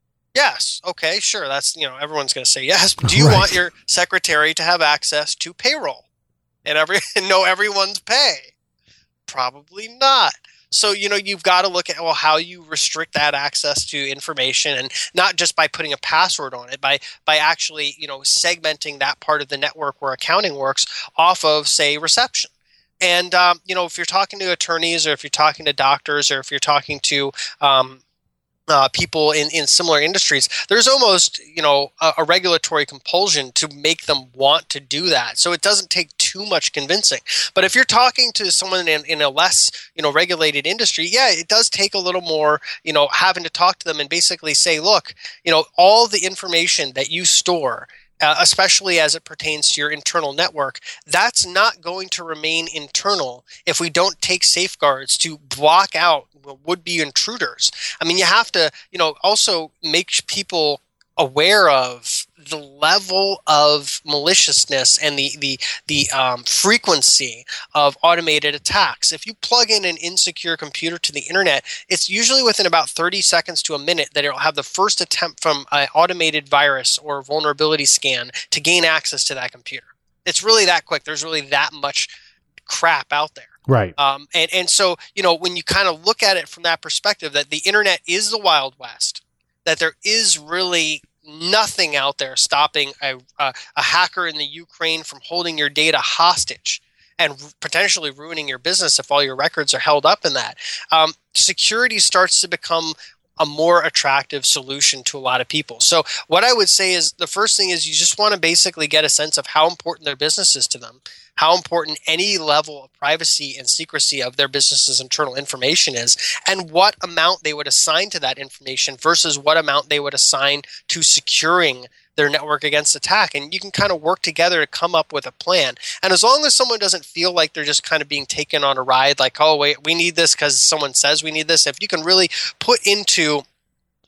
Yes. Okay, sure. That's, you know, everyone's going to say yes. But do you right. want your secretary to have access to payroll and every know everyone's pay? Probably not. So, you know, you've got to look at, well, how you restrict that access to information, and not just by putting a password on it, by by actually, you know, segmenting that part of the network where accounting works off of, say, reception. And, um, you know, if you're talking to attorneys, or if you're talking to doctors, or if you're talking to um, uh, people in, in similar industries, there's almost, you know, a, a regulatory compulsion to make them want to do that. So it doesn't take too much convincing. But if you're talking to someone in, in a less, you know, regulated industry, yeah, it does take a little more, you know, having to talk to them and basically say, look, you know, all the information that you store, Uh, especially as it pertains to your internal network, that's not going to remain internal if we don't take safeguards to block out would-be intruders. I mean, you have to, you know, also make people aware of the level of maliciousness and the the the um, frequency of automated attacks. If you plug in an insecure computer to the internet, it's usually within about thirty seconds to a minute that it'll have the first attempt from an automated virus or vulnerability scan to gain access to that computer. It's really that quick. There's really that much crap out there. Right. Um, and, and so, you know, when you kind of look at it from that perspective, that the internet is the Wild West, that there is really nothing out there stopping a, a, a hacker in the Ukraine from holding your data hostage and potentially ruining your business if all your records are held up in that. Um, security starts to become a more attractive solution to a lot of people. So what I would say is the first thing is you just want to basically get a sense of how important their business is to them, how important any level of privacy and secrecy of their business's internal information is, and what amount they would assign to that information versus what amount they would assign to securing their network against attack. And you can kind of work together to come up with a plan. And as long as someone doesn't feel like they're just kind of being taken on a ride, like, oh, wait, we need this because someone says we need this, if you can really put into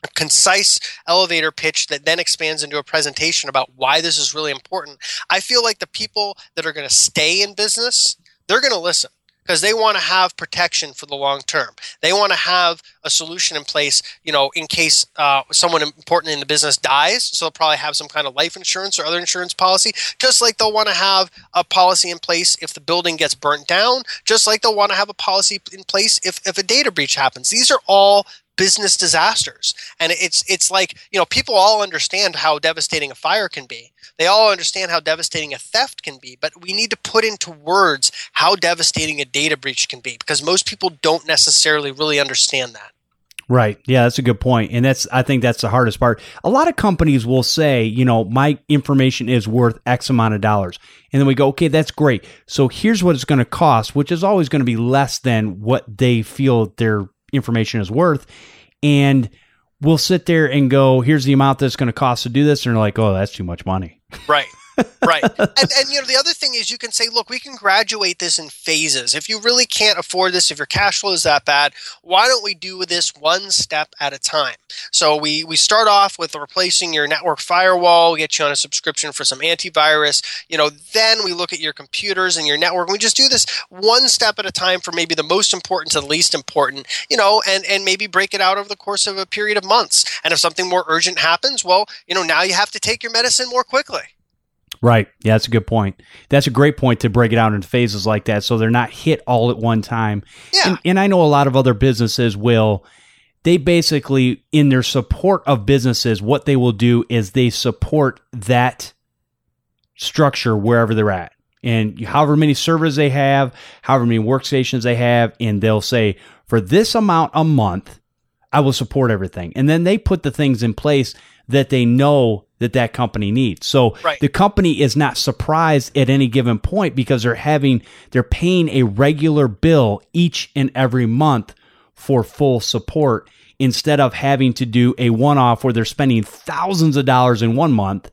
a concise elevator pitch that then expands into a presentation about why this is really important, I feel like the people that are going to stay in business, they're going to listen because they want to have protection for the long term. They want to have a solution in place, you know, in case uh, someone important in the business dies. So they'll probably have some kind of life insurance or other insurance policy, just like they'll want to have a policy in place if the building gets burnt down, just like they'll want to have a policy in place if, if a data breach happens. These are all business disasters. And it's it's like, you know, people all understand how devastating a fire can be. They all understand how devastating a theft can be, but we need to put into words how devastating a data breach can be because most people don't necessarily really understand that. Right. Yeah, that's a good point. And that's, I think that's the hardest part. A lot of companies will say, you know, my information is worth X amount of dollars. And then we go, okay, that's great. So here's what it's going to cost, which is always going to be less than what they feel their information is worth. And we'll sit there and go, here's the amount that's going to cost to do this. And they're like, oh, that's too much money. Right. Right. And, and, you know, the other thing is you can say, look, we can graduate this in phases. If you really can't afford this, if your cash flow is that bad, why don't we do this one step at a time? So we, we start off with replacing your network firewall, get you on a subscription for some antivirus. You know, then we look at your computers and your network. We just do this one step at a time for maybe the most important to the least important, you know, and, and maybe break it out over the course of a period of months. And if something more urgent happens, well, you know, now you have to take your medicine more quickly. Right. Yeah, that's a good point. That's a great point to break it out into phases like that so they're not hit all at one time. Yeah. And, and I know a lot of other businesses will, they basically, in their support of businesses, what they will do is they support that structure wherever they're at. And however many servers they have, however many workstations they have, and they'll say, for this amount a month, I will support everything. And then they put the things in place that they know that that company needs. So right. The company is not surprised at any given point because they're having, they're paying a regular bill each and every month for full support instead of having to do a one-off where they're spending thousands of dollars in one month.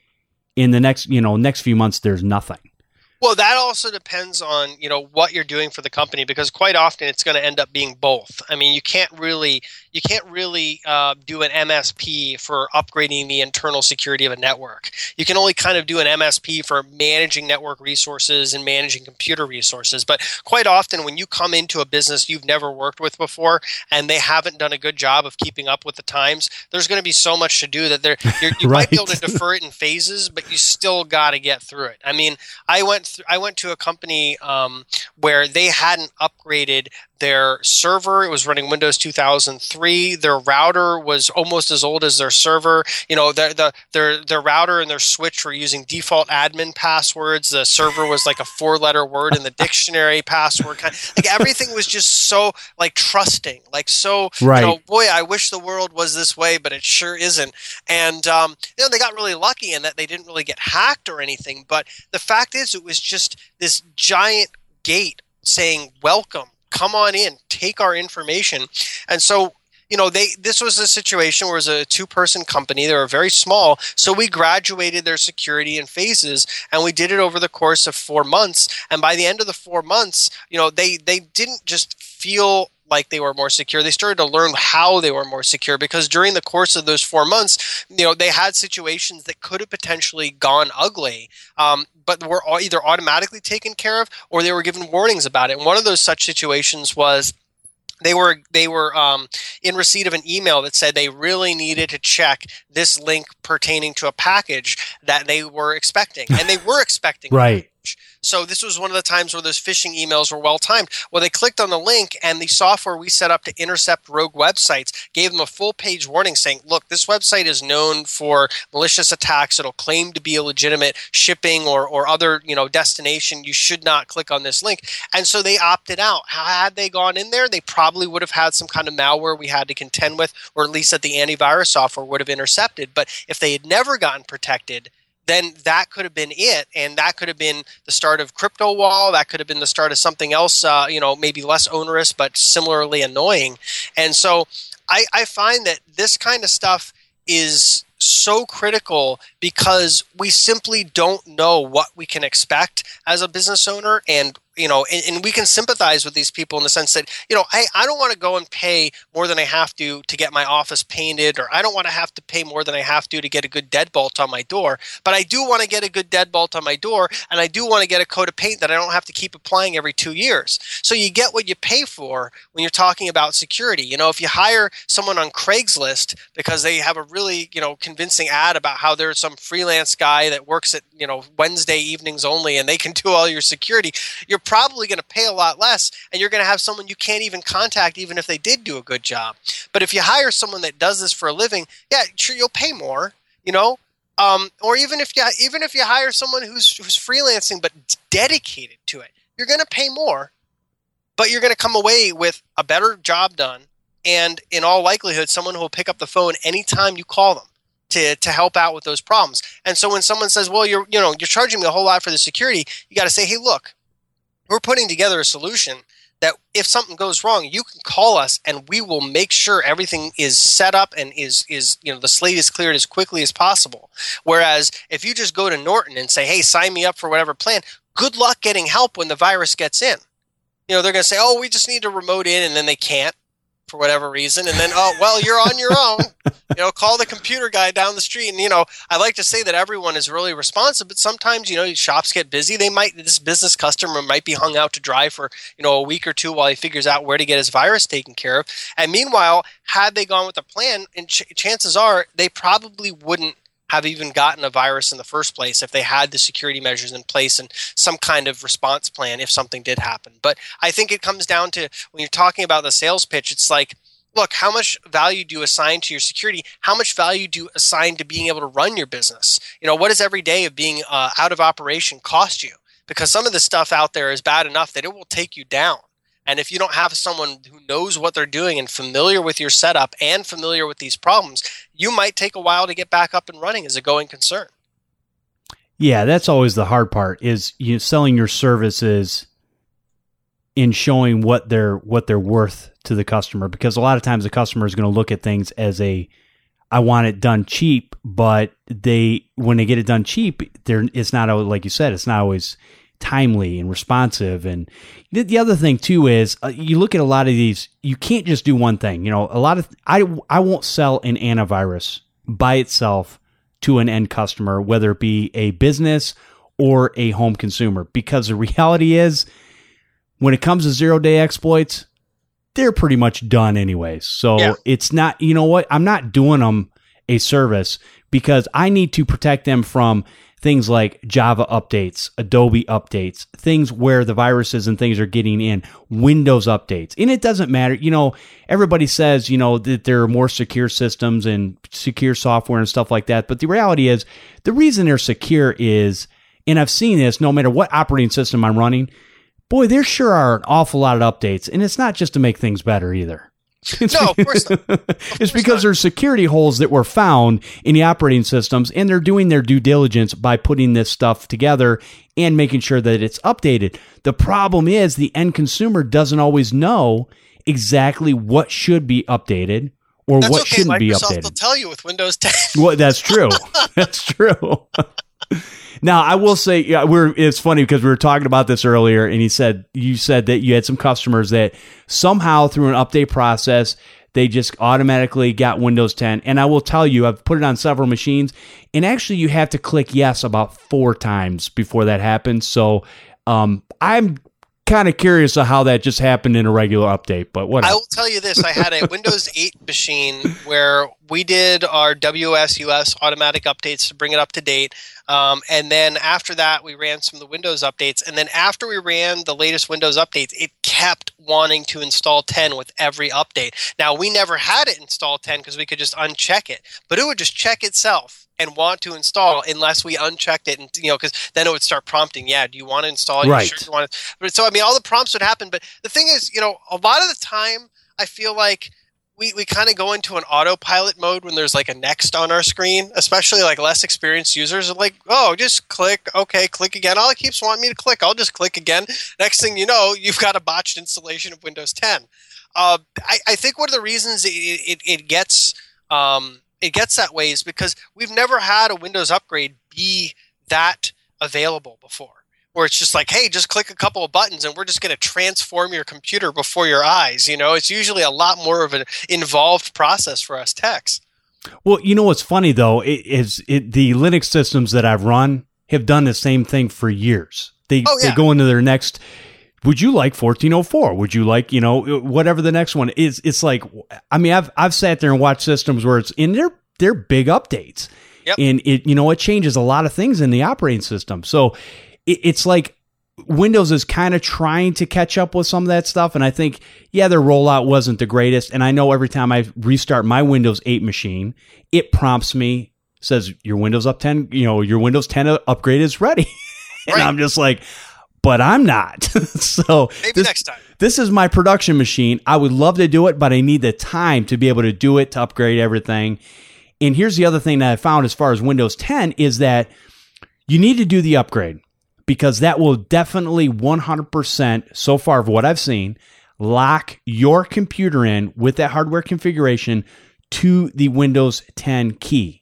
In the next, you know, next few months, there's nothing. Well, that also depends on, you know, what you're doing for the company, because quite often it's going to end up being both. I mean, you can't really you can't really uh, do an M S P for upgrading the internal security of a network. You can only kind of do an M S P for managing network resources and managing computer resources. But quite often when you come into a business you've never worked with before and they haven't done a good job of keeping up with the times, there's going to be so much to do that there you're, you right. might be able to defer it in phases, but you still got to get through it. I mean, I went th- I went to a company um, where they hadn't upgraded their server. It was running Windows two thousand three. Their router was almost as old as their server. You know, their the their their router and their switch were using default admin passwords. The server was like a four-letter word in the dictionary password. Kind of, like everything was just so like trusting, like so. Right. You know, boy, I wish the world was this way, but it sure isn't. And um, you know, they got really lucky in that they didn't really get hacked or anything. But the fact is, it was just this giant gate saying, "Welcome. Come on in, take our information." And so, you know, they this was a situation where it was a two-person company. They were very small. So we graduated their security in phases, and we did it over the course of four months. And by the end of the four months, you know, they they didn't just feel like they were more secure. They started to learn how they were more secure, because during the course of those four months, you know, they had situations that could have potentially gone ugly, um, but were either automatically taken care of or they were given warnings about it. And one of those such situations was They were they were um, in receipt of an email that said they really needed to check this link pertaining to a package that they were expecting, and they were expecting. Right. So this was one of the times where those phishing emails were well timed. Well, they clicked on the link, and the software we set up to intercept rogue websites gave them a full page warning saying, "Look, this website is known for malicious attacks. It'll claim to be a legitimate shipping or or other you know destination. You should not click on this link." And so they opted out. Had they gone in there, they probably would have had some kind of malware we had to contend with, or at least that the antivirus software would have intercepted. But if they had never gotten protected, then that could have been it, and that could have been the start of CryptoWall. That could have been the start of something else, uh, you know, maybe less onerous but similarly annoying. And so I, I find that this kind of stuff is so critical because we simply don't know what we can expect as a business owner. And you know, and, and we can sympathize with these people in the sense that, you know, I, I don't want to go and pay more than I have to to get my office painted, or I don't want to have to pay more than I have to to get a good deadbolt on my door. But I do want to get a good deadbolt on my door, and I do want to get a coat of paint that I don't have to keep applying every two years. So you get what you pay for when you're talking about security. You know, if you hire someone on Craigslist because they have a really, you know, convincing ad about how there's some freelance guy that works at, you know, Wednesday evenings only and they can do all your security, you're probably going to pay a lot less, and you're going to have someone you can't even contact even if they did do a good job. But if you hire someone that does this for a living, yeah, sure, you'll pay more, you know, um, or even if you even if you hire someone who's who's freelancing but dedicated to it, you're going to pay more, but you're going to come away with a better job done, and in all likelihood, someone who will pick up the phone anytime you call them to to help out with those problems. And so when someone says, "Well, you're you know you're charging me a whole lot for the security," you got to say, "Hey, look, we're putting together a solution that if something goes wrong, you can call us and we will make sure everything is set up and is, is you know, the slate is cleared as quickly as possible." Whereas if you just go to Norton and say, "Hey, sign me up for whatever plan," good luck getting help when the virus gets in. You know, they're going to say, "Oh, we just need a remote in," and then they can't for whatever reason. And then, "Oh, well, you're on your own." You know, call the computer guy down the street. And, you know, I like to say that everyone is really responsive, but sometimes, you know, shops get busy. They might, this business customer might be hung out to dry for, you know, a week or two while he figures out where to get his virus taken care of. And meanwhile, had they gone with a plan, and ch- chances are they probably wouldn't have even gotten a virus in the first place if they had the security measures in place and some kind of response plan if something did happen. But I think it comes down to, when you're talking about the sales pitch, it's like, look, how much value do you assign to your security? How much value do you assign to being able to run your business? You know, what does every day of being uh, out of operation cost you? Because some of the stuff out there is bad enough that it will take you down. And if you don't have someone who knows what they're doing and familiar with your setup and familiar with these problems, you might take a while to get back up and running as a going concern. Yeah, that's always the hard part, is you selling your services in showing what they're what they're worth to the customer, because a lot of times the customer is going to look at things as a, I want it done cheap, but they when they get it done cheap, they're it's not always, like you said, it's not always timely and responsive. And the other thing too is uh, you look at a lot of these, you can't just do one thing. You know, a lot of I I won't sell an antivirus by itself to an end customer, whether it be a business or a home consumer, because the reality is, when it comes to zero-day exploits, they're pretty much done anyways. So yeah. It's not, you know what, I'm not doing them a service because I need to protect them from things like Java updates, Adobe updates, things where the viruses and things are getting in, Windows updates. And it doesn't matter. You know, everybody says, you know, that there are more secure systems and secure software and stuff like that. But the reality is, the reason they're secure is, and I've seen this, no matter what operating system I'm running, boy, there sure are an awful lot of updates, and it's not just to make things better either. It's no, of course not. Of it's course because not. There's security holes that were found in the operating systems, and they're doing their due diligence by putting this stuff together and making sure that it's updated. The problem is the end consumer doesn't always know exactly what should be updated or that's what okay. shouldn't Microsoft be updated. Will tell you with Windows ten. Well, that's true. That's true. Now, I will say, yeah, we're. It's funny because we were talking about this earlier, and he said you said that you had some customers that somehow through an update process they just automatically got Windows ten. And I will tell you, I've put it on several machines, and actually you have to click yes about four times before that happens. So um, I'm kind of curious of how that just happened in a regular update, but whatever. I will tell you this. I had a Windows eight machine where we did our W S U S automatic updates to bring it up to date. Um, and then after that, we ran some of the Windows updates. And then after we ran the latest Windows updates, it kept wanting to install ten with every update. Now, we never had it install ten because we could just uncheck it. But it would just check itself and want to install unless we unchecked it. And, you know, because then it would start prompting, yeah, do you want to install? Are you right. sure you want to? But so, I mean, all the prompts would happen. But the thing is, you know, a lot of the time, I feel like we, we kind of go into an autopilot mode when there's like a next on our screen, especially like less experienced users are like, oh, just click. Okay, click again. Oh, it keeps wanting me to click. I'll just click again. Next thing you know, you've got a botched installation of Windows ten. Uh, I, I think one of the reasons it, it, it gets um, it gets that way is because we've never had a Windows upgrade be that available before, where it's just like, hey, just click a couple of buttons and we're just going to transform your computer before your eyes. You know, it's usually a lot more of an involved process for us techs. Well, you know what's funny though is it, the Linux systems that I've run have done the same thing for years. They oh, yeah. they go into their next. Would you like fourteen oh four? Would you like, you know, whatever the next one is? It's like, I mean, I've I've sat there and watched systems where it's in their their big updates, yep. and it you know it changes a lot of things in the operating system. So it, it's like Windows is kind of trying to catch up with some of that stuff, and I think yeah, their rollout wasn't the greatest. And I know every time I restart my Windows eight machine, it prompts me, says your Windows up ten, you know, your Windows ten upgrade is ready, and right. I'm just like. But I'm not. so maybe this, next time. This is my production machine. I would love to do it, but I need the time to be able to do it, to upgrade everything. And here's the other thing that I found as far as Windows ten is that you need to do the upgrade because that will definitely one hundred percent, so far of what I've seen, lock your computer in with that hardware configuration to the Windows ten key.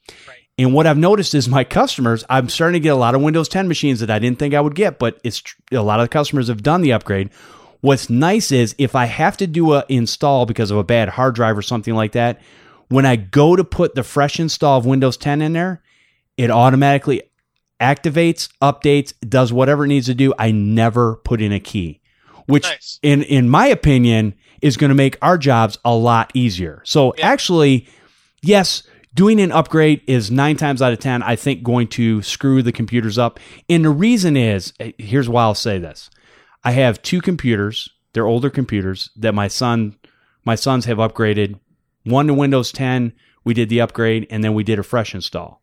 And what I've noticed is my customers, I'm starting to get a lot of Windows ten machines that I didn't think I would get, but it's a lot of the customers have done the upgrade. What's nice is if I have to do a install because of a bad hard drive or something like that, when I go to put the fresh install of Windows ten in there, it automatically activates, updates, does whatever it needs to do. I never put in a key, which nice. in, in my opinion is going to make our jobs a lot easier. So yeah. actually, yes, doing an upgrade is nine times out of ten, I think, going to screw the computers up. And the reason is, here's why I'll say this. I have two computers. They're older computers that my son, my sons have upgraded. One to Windows ten, we did the upgrade, and then we did a fresh install.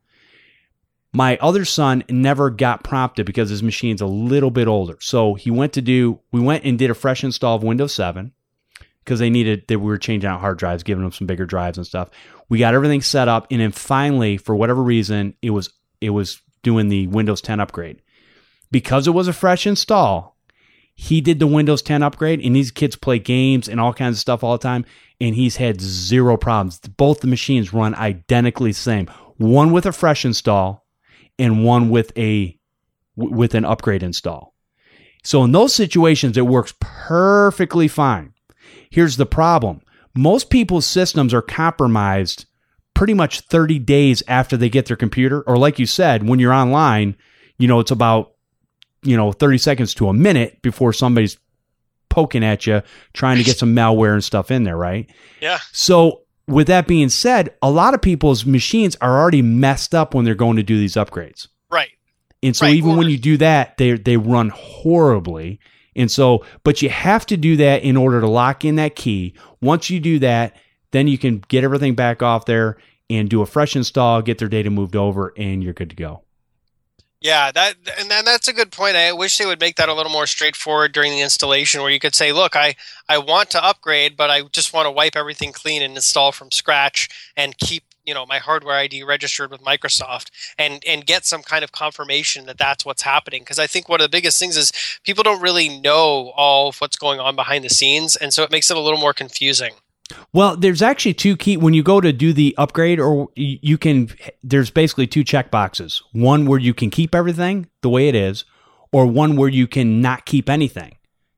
My other son never got prompted because his machine's a little bit older. So he went to do, we went and did a fresh install of Windows seven because they needed, they were changing out hard drives, giving them some bigger drives and stuff. We got everything set up, and then finally, for whatever reason, it was it was doing the Windows ten upgrade. Because it was a fresh install, he did the Windows ten upgrade, and these kids play games and all kinds of stuff all the time, and he's had zero problems. Both the machines run identically the same. One with a fresh install, and one with a with an upgrade install. So in those situations, it works perfectly fine. Here's the problem. Most people's systems are compromised pretty much thirty days after they get their computer. Or like you said, when you're online, you know, it's about, you know, thirty seconds to a minute before somebody's poking at you, trying to get some malware and stuff in there, right? Yeah. So with that being said, a lot of people's machines are already messed up when they're going to do these upgrades. Right. And so right. even Or- when you do that, they they run horribly. And so, but you have to do that in order to lock in that key. Once you do that, then you can get everything back off there and do a fresh install, get their data moved over, and you're good to go. Yeah, that and then that's a good point. I wish they would make that a little more straightforward during the installation, where you could say, "Look, I, I want to upgrade, but I just want to wipe everything clean and install from scratch and keep you know my hardware I D registered with Microsoft and and get some kind of confirmation that that's what's happening." Because I think one of the biggest things is people don't really know all of what's going on behind the scenes, and so it makes it a little more confusing. Well, there's actually two key when you go to do the upgrade, or you can, there's basically two check boxes. One where you can keep everything the way it is, or one where you can not keep anything.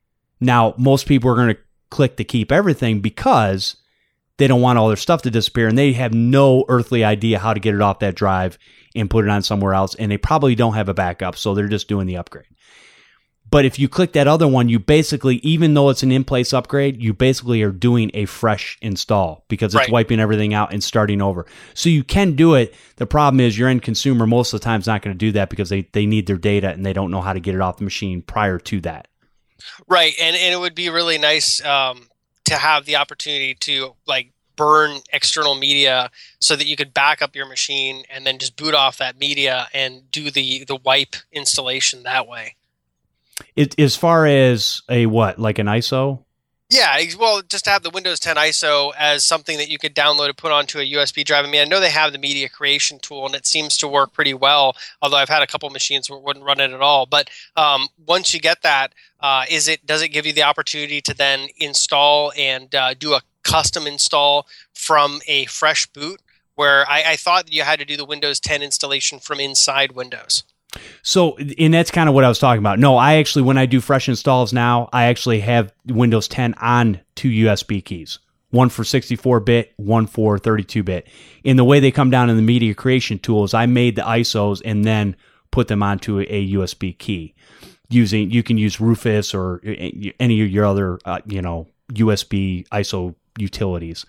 Now, most people are going to click the keep everything because they don't want all their stuff to disappear, and they have no earthly idea how to get it off that drive and put it on somewhere else, and they probably don't have a backup, so they're just doing the upgrade. But if you click that other one, you basically, even though it's an in-place upgrade, you basically are doing a fresh install because it's right. wiping everything out and starting over. So you can do it. The problem is your end consumer most of the time is not going to do that because they, they need their data and they don't know how to get it off the machine prior to that. Right. And, and it would be really nice um, to have the opportunity to like burn external media so that you could back up your machine and then just boot off that media and do the, the wipe installation that way. It, as far as a what, like an I S O? Yeah, well, just to have the Windows ten I S O as something that you could download and put onto a U S B drive. I mean, I know they have the media creation tool, and it seems to work pretty well, although I've had a couple machines where it wouldn't run it at all. But um, once you get that, uh, is it does it give you the opportunity to then install and uh, do a custom install from a fresh boot, where I, I thought you had to do the Windows ten installation from inside Windows. So, and that's kind of what I was talking about. No, I actually, when I do fresh installs now, I actually have Windows ten on two U S B keys. One for sixty-four bit, one for thirty-two bit. In the way they come down in the media creation tools, I made the I S Os and then put them onto a U S B key. Using, you can use Rufus or any of your other, uh, you know, U S B I S O utilities.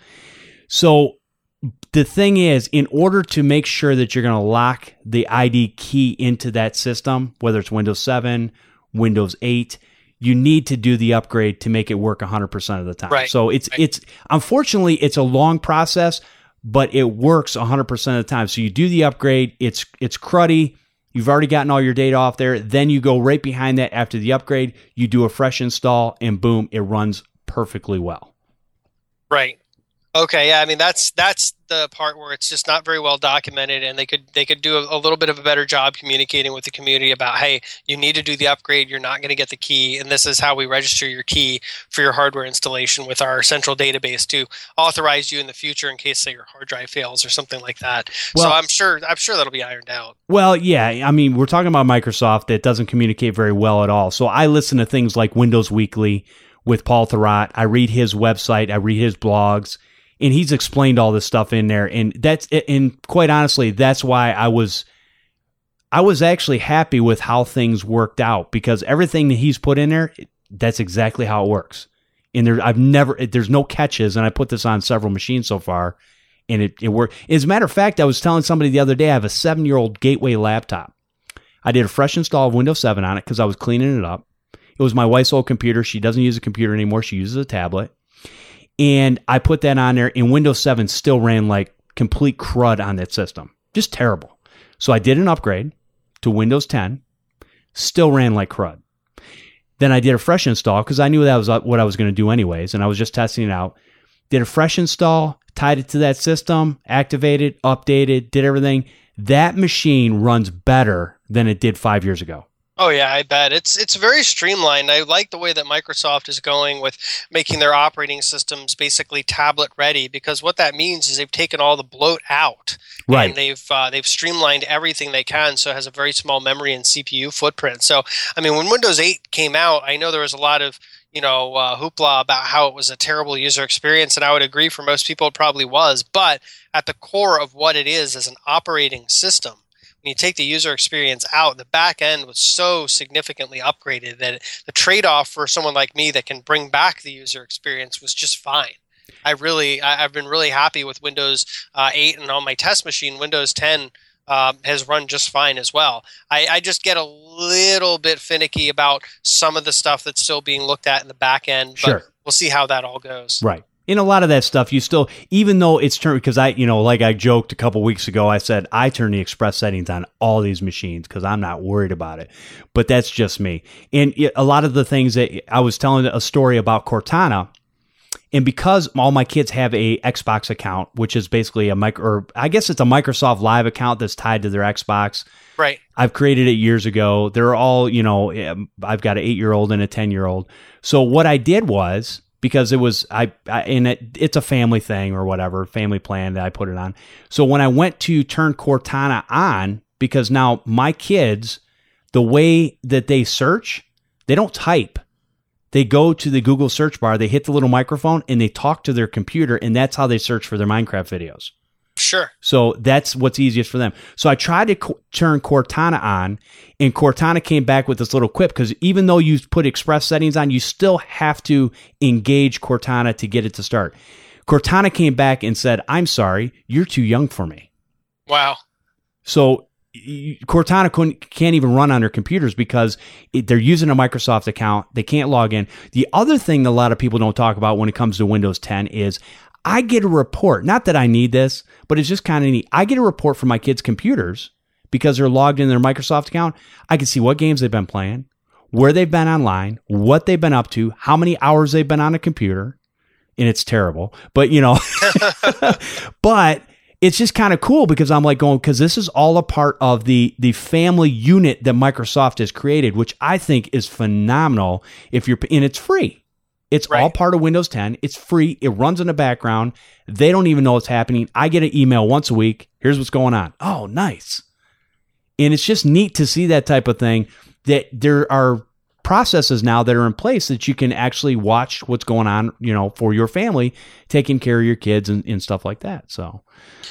So the thing is, in order to make sure that you're going to lock the I D key into that system, whether it's Windows seven, Windows eight, you need to do the upgrade to make it work one hundred percent of the time. Right. So it's, right. it's, unfortunately, it's a long process, but it works one hundred percent of the time. So you do the upgrade, it's, it's cruddy. You've already gotten all your data off there. Then you go right behind that after the upgrade. You do a fresh install, and boom, it runs perfectly well. Right. Okay. Yeah. I mean, that's that's the part where it's just not very well documented, and they could they could do a, a little bit of a better job communicating with the community about, hey, you need to do the upgrade. You're not going to get the key, and this is how we register your key for your hardware installation with our central database to authorize you in the future in case, say, your hard drive fails or something like that. Well, so I'm sure I'm sure that'll be ironed out. Well, yeah. I mean, we're talking about Microsoft that doesn't communicate very well at all. So I listen to things like Windows Weekly with Paul Thurrott. I read his website. I read his blogs. And he's explained all this stuff in there, and that's and quite honestly, that's why I was, I was actually happy with how things worked out, because everything that he's put in there, that's exactly how it works. And there, I've never, there's no catches, and I put this on several machines so far, and it it worked. As a matter of fact, I was telling somebody the other day, I have a seven-year-old Gateway laptop. I did a fresh install of Windows seven on it because I was cleaning it up. It was my wife's old computer. She doesn't use a computer anymore. She uses a tablet. And I put that on there, and Windows seven still ran like complete crud on that system. Just terrible. So I did an upgrade to Windows ten, still ran like crud. Then I did a fresh install because I knew that was what I was going to do anyways, and I was just testing it out. Did a fresh install, tied it to that system, activated, updated, did everything. That machine runs better than it did five years ago. Oh yeah, I bet. It's it's very streamlined. I like the way that Microsoft is going with making their operating systems basically tablet ready, because what that means is they've taken all the bloat out. Right. And they've uh, they've streamlined everything they can, so it has a very small memory and C P U footprint. So, I mean, when Windows eight came out, I know there was a lot of, you know, uh, hoopla about how it was a terrible user experience, and I would agree for most people it probably was. But at the core of what it is as an operating system, when you take the user experience out, the back end was so significantly upgraded that the trade-off for someone like me that can bring back the user experience was just fine. I really, I, I've been really happy with Windows uh, eight, and on my test machine, Windows ten um, has run just fine as well. I, I just get a little bit finicky about some of the stuff that's still being looked at in the back end, but Sure. We'll see how that all goes. Right. In a lot of that stuff, you still, even though it's turned, because I, you know, like I joked a couple weeks ago, I said I turn the express settings on all these machines because I'm not worried about it. But that's just me. And a lot of the things that I was telling a story about Cortana, and because all my kids have a Xbox account, which is basically a micro, or I guess it's a Microsoft Live account that's tied to their Xbox. Right. I've created it years ago. They're all, you know, I've got an eight-year-old and a ten-year-old. So what I did was, because it was, I, I and it, it's a family thing or whatever, family plan that I put it on. So when I went to turn Cortana on, because now my kids, the way that they search, they don't type. They go to the Google search bar, they hit the little microphone, and they talk to their computer, and that's how they search for their Minecraft videos. Sure. So that's what's easiest for them. So I tried to co- turn Cortana on, and Cortana came back with this little quip, because even though you put express settings on, you still have to engage Cortana to get it to start. Cortana came back and said, I'm sorry, you're too young for me. Wow. So Cortana couldn't, can't even run on their computers because it, they're using a Microsoft account. They can't log in. The other thing that a lot of people don't talk about when it comes to Windows ten is I get a report. Not that I need this, but it's just kind of neat. I get a report from my kids' computers because they're logged in their Microsoft account. I can see what games they've been playing, where they've been online, what they've been up to, how many hours they've been on a computer. And it's terrible, but you know, but it's just kind of cool because I'm like going, because this is all a part of the the family unit that Microsoft has created, which I think is phenomenal. If you're, and it's free. It's Right. all part of Windows ten. It's free. It runs in the background. They don't even know what's happening. I get an email once a week. Here's what's going on. Oh, nice. And it's just neat to see that type of thing, that there are processes now that are in place that you can actually watch what's going on, you know, for your family, taking care of your kids and, and stuff like that. So,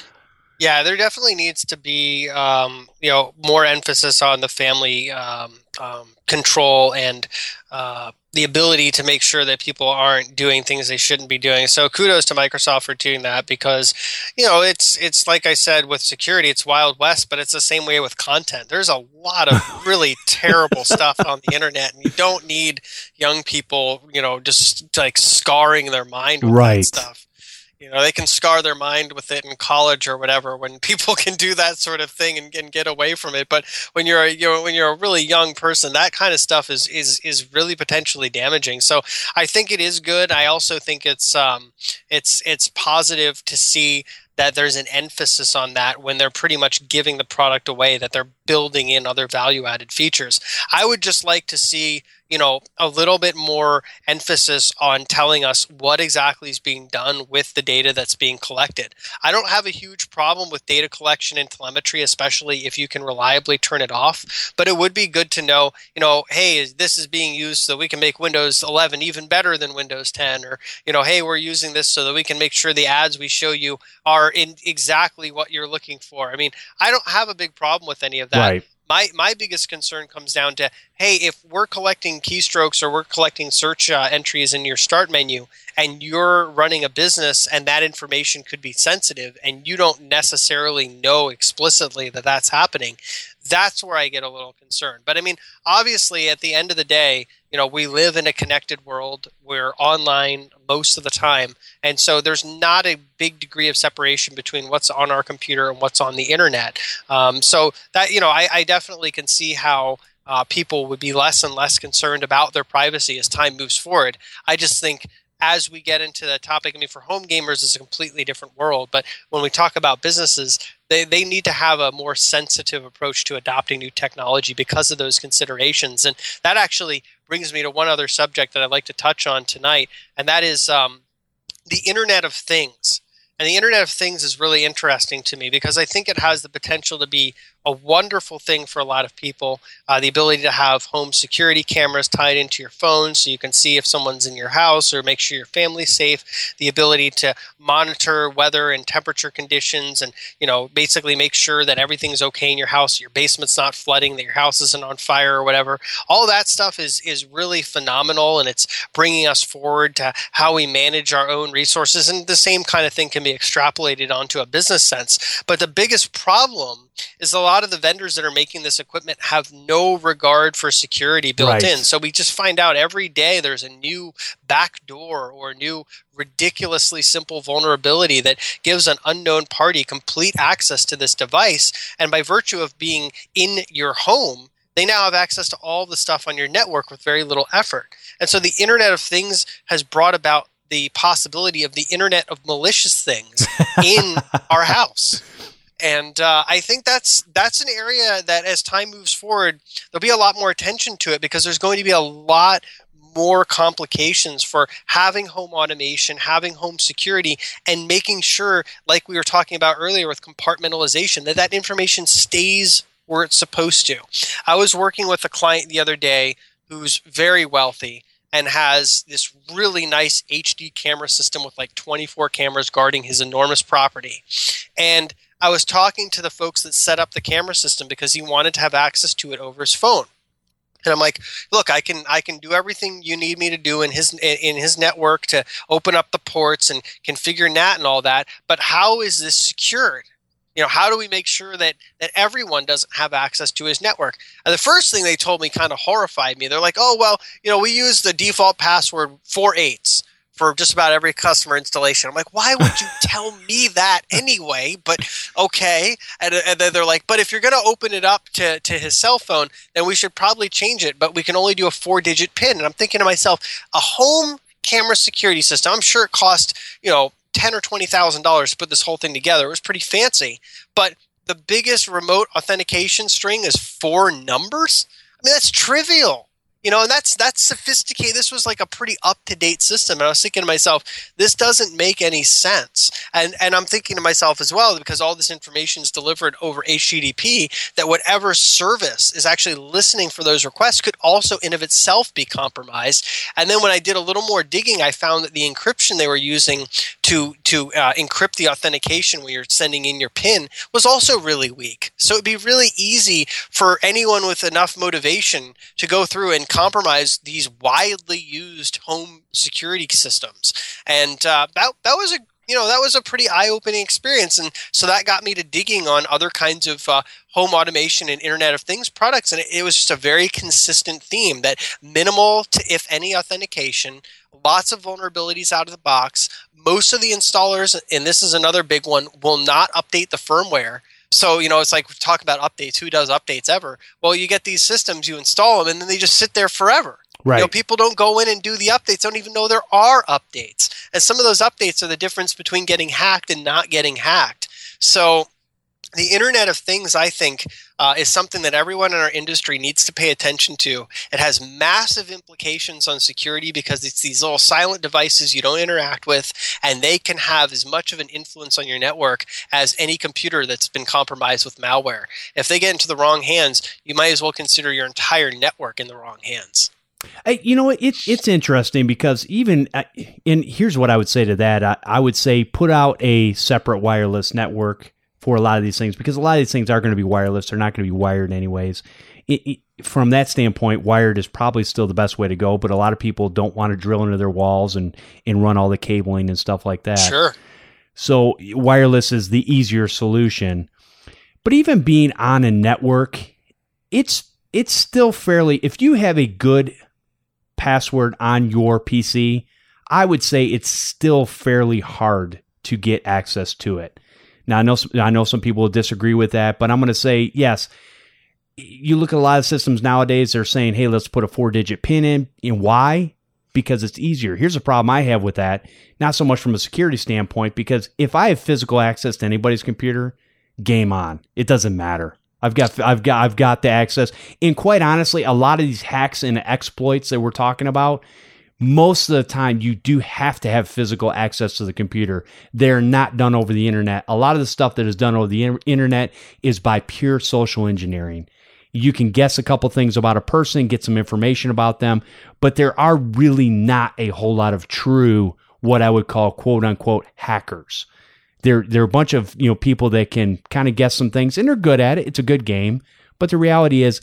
yeah, there definitely needs to be, um, you know, more emphasis on the family um, um, control and uh, the ability to make sure that people aren't doing things they shouldn't be doing. So kudos to Microsoft for doing that, because, you know, it's it's like I said with security, it's Wild West, but it's the same way with content. There's a lot of really terrible stuff on the internet, and you don't need young people, you know, just like scarring their mind with Right. that stuff. You know, they can scar their mind with it in college or whatever, when people can do that sort of thing and, and get away from it. But when you're a, you're when you're a really young person, that kind of stuff is is is really potentially damaging. So I think it is good. I also think it's um it's it's positive to see that there's an emphasis on that when they're pretty much giving the product away, that they're building in other value added features. I would just like to see, you know, a little bit more emphasis on telling us what exactly is being done with the data that's being collected. I don't have a huge problem with data collection and telemetry, especially if you can reliably turn it off. But it would be good to know, you know, hey, this is being used so we can make Windows eleven even better than Windows ten, or, you know, hey, we're using this so that we can make sure the ads we show you are in exactly what you're looking for. I mean, I don't have a big problem with any of that. Right. My my biggest concern comes down to, hey, if we're collecting keystrokes or we're collecting search uh, entries in your start menu, and you're running a business and that information could be sensitive and you don't necessarily know explicitly that that's happening, that's where I get a little concerned. But I mean, obviously, at the end of the day, you know, we live in a connected world. We're online most of the time. And so there's not a big degree of separation between what's on our computer and what's on the internet. Um, so that, you know, I, I definitely can see how uh, people would be less and less concerned about their privacy as time moves forward. I just think as we get into the topic, I mean, for home gamers, it's a completely different world. But when we talk about businesses, they, they need to have a more sensitive approach to adopting new technology because of those considerations. And that actually brings me to one other subject that I'd like to touch on tonight, and that is um, the Internet of Things. And the Internet of Things is really interesting to me because I think it has the potential to be a wonderful thing for a lot of people. Uh, the ability to have home security cameras tied into your phone so you can see if someone's in your house or make sure your family's safe. The ability to monitor weather and temperature conditions and, you know, basically make sure that everything's okay in your house, your basement's not flooding, that your house isn't on fire or whatever. All that stuff is is really phenomenal, and it's bringing us forward to how we manage our own resources. And the same kind of thing can be extrapolated onto a business sense. But the biggest problem is a lot of the vendors that are making this equipment have no regard for security built Right. in. So we just find out every day there's a new backdoor or a new ridiculously simple vulnerability that gives an unknown party complete access to this device. And by virtue of being in your home, they now have access to all the stuff on your network with very little effort. And so the Internet of Things has brought about the possibility of the Internet of malicious things in our house. And uh, I think that's that's an area that as time moves forward, there'll be a lot more attention to it because there's going to be a lot more complications for having home automation, having home security, and making sure, like we were talking about earlier with compartmentalization, that that information stays where it's supposed to. I was working with a client the other day who's very wealthy and has this really nice H D camera system with like twenty-four cameras guarding his enormous property. And I was talking to the folks that set up the camera system because he wanted to have access to it over his phone. And I'm like, look, I can I can do everything you need me to do in his in his network to open up the ports and configure N A T and all that. But how is this secured? You know, how do we make sure that that everyone doesn't have access to his network? And the first thing they told me kind of horrified me. They're like, oh, well, you know, we use the default password four eights for just about every customer installation. I'm like, why would you tell me that anyway? But okay. And, and then they're like, but if you're going to open it up to, to his cell phone, then we should probably change it. But we can only do a four-digit PIN. And I'm thinking to myself, a home camera security system, I'm sure it cost, you know, ten or twenty thousand dollars to put this whole thing together. It was pretty fancy. But the biggest remote authentication string is four numbers? I mean, that's trivial. You know, and that's that's sophisticated. This was like a pretty up-to-date system. And I was thinking to myself, this doesn't make any sense. And and I'm thinking to myself as well, because all this information is delivered over H T T P, that whatever service is actually listening for those requests could also in of itself be compromised. And then when I did a little more digging, I found that the encryption they were using to to uh, encrypt the authentication when you're sending in your PIN was also really weak. So it'd be really easy for anyone with enough motivation to go through and compromise these widely used home security systems. And uh, that that was a you know that was a pretty eye-opening experience. And so that got me to digging on other kinds of uh, home automation and Internet of Things products. And it, it was just a very consistent theme that minimal to, if any, authentication, lots of vulnerabilities out of the box. Most of the installers, and this is another big one, will not update the firmware. So, you know, it's like we talk about updates. Who does updates ever? Well, you get these systems, you install them, and then they just sit there forever. Right. You know, people don't go in and do the updates, don't even know there are updates. And some of those updates are the difference between getting hacked and not getting hacked. So the Internet of Things, I think, uh, is something that everyone in our industry needs to pay attention to. It has massive implications on security because it's these little silent devices you don't interact with, and they can have as much of an influence on your network as any computer that's been compromised with malware. If they get into the wrong hands, you might as well consider your entire network in the wrong hands. Hey, you know, it, it's interesting because even, uh, and here's what I would say to that. I, I would say put out a separate wireless network for a lot of these things, because a lot of these things are going to be wireless. They're not going to be wired anyways. It, it, from that standpoint, wired is probably still the best way to go, but a lot of people don't want to drill into their walls and, and run all the cabling and stuff like that. Sure. So wireless is the easier solution. But even being on a network, it's it's still fairly, if you have a good password on your P C, I would say it's still fairly hard to get access to it. Now, I know I know some people will disagree with that, but I'm going to say, yes, you look at a lot of systems nowadays, they're saying, hey, let's put a four-digit PIN in. And why? Because it's easier. Here's a problem I have with that, not so much from a security standpoint, because if I have physical access to anybody's computer, game on. It doesn't matter. I've got I've got I've got the access. And quite honestly, a lot of these hacks and exploits that we're talking about, most of the time you do have to have physical access to the computer. They're not done over the internet. A lot of the stuff that is done over the internet is by pure social engineering. You can guess a couple things about a person, get some information about them, but there are really not a whole lot of true, what I would call quote unquote hackers. They're, they're a bunch of, you know, people that can kind of guess some things, and they're good at it. It's a good game. But the reality is,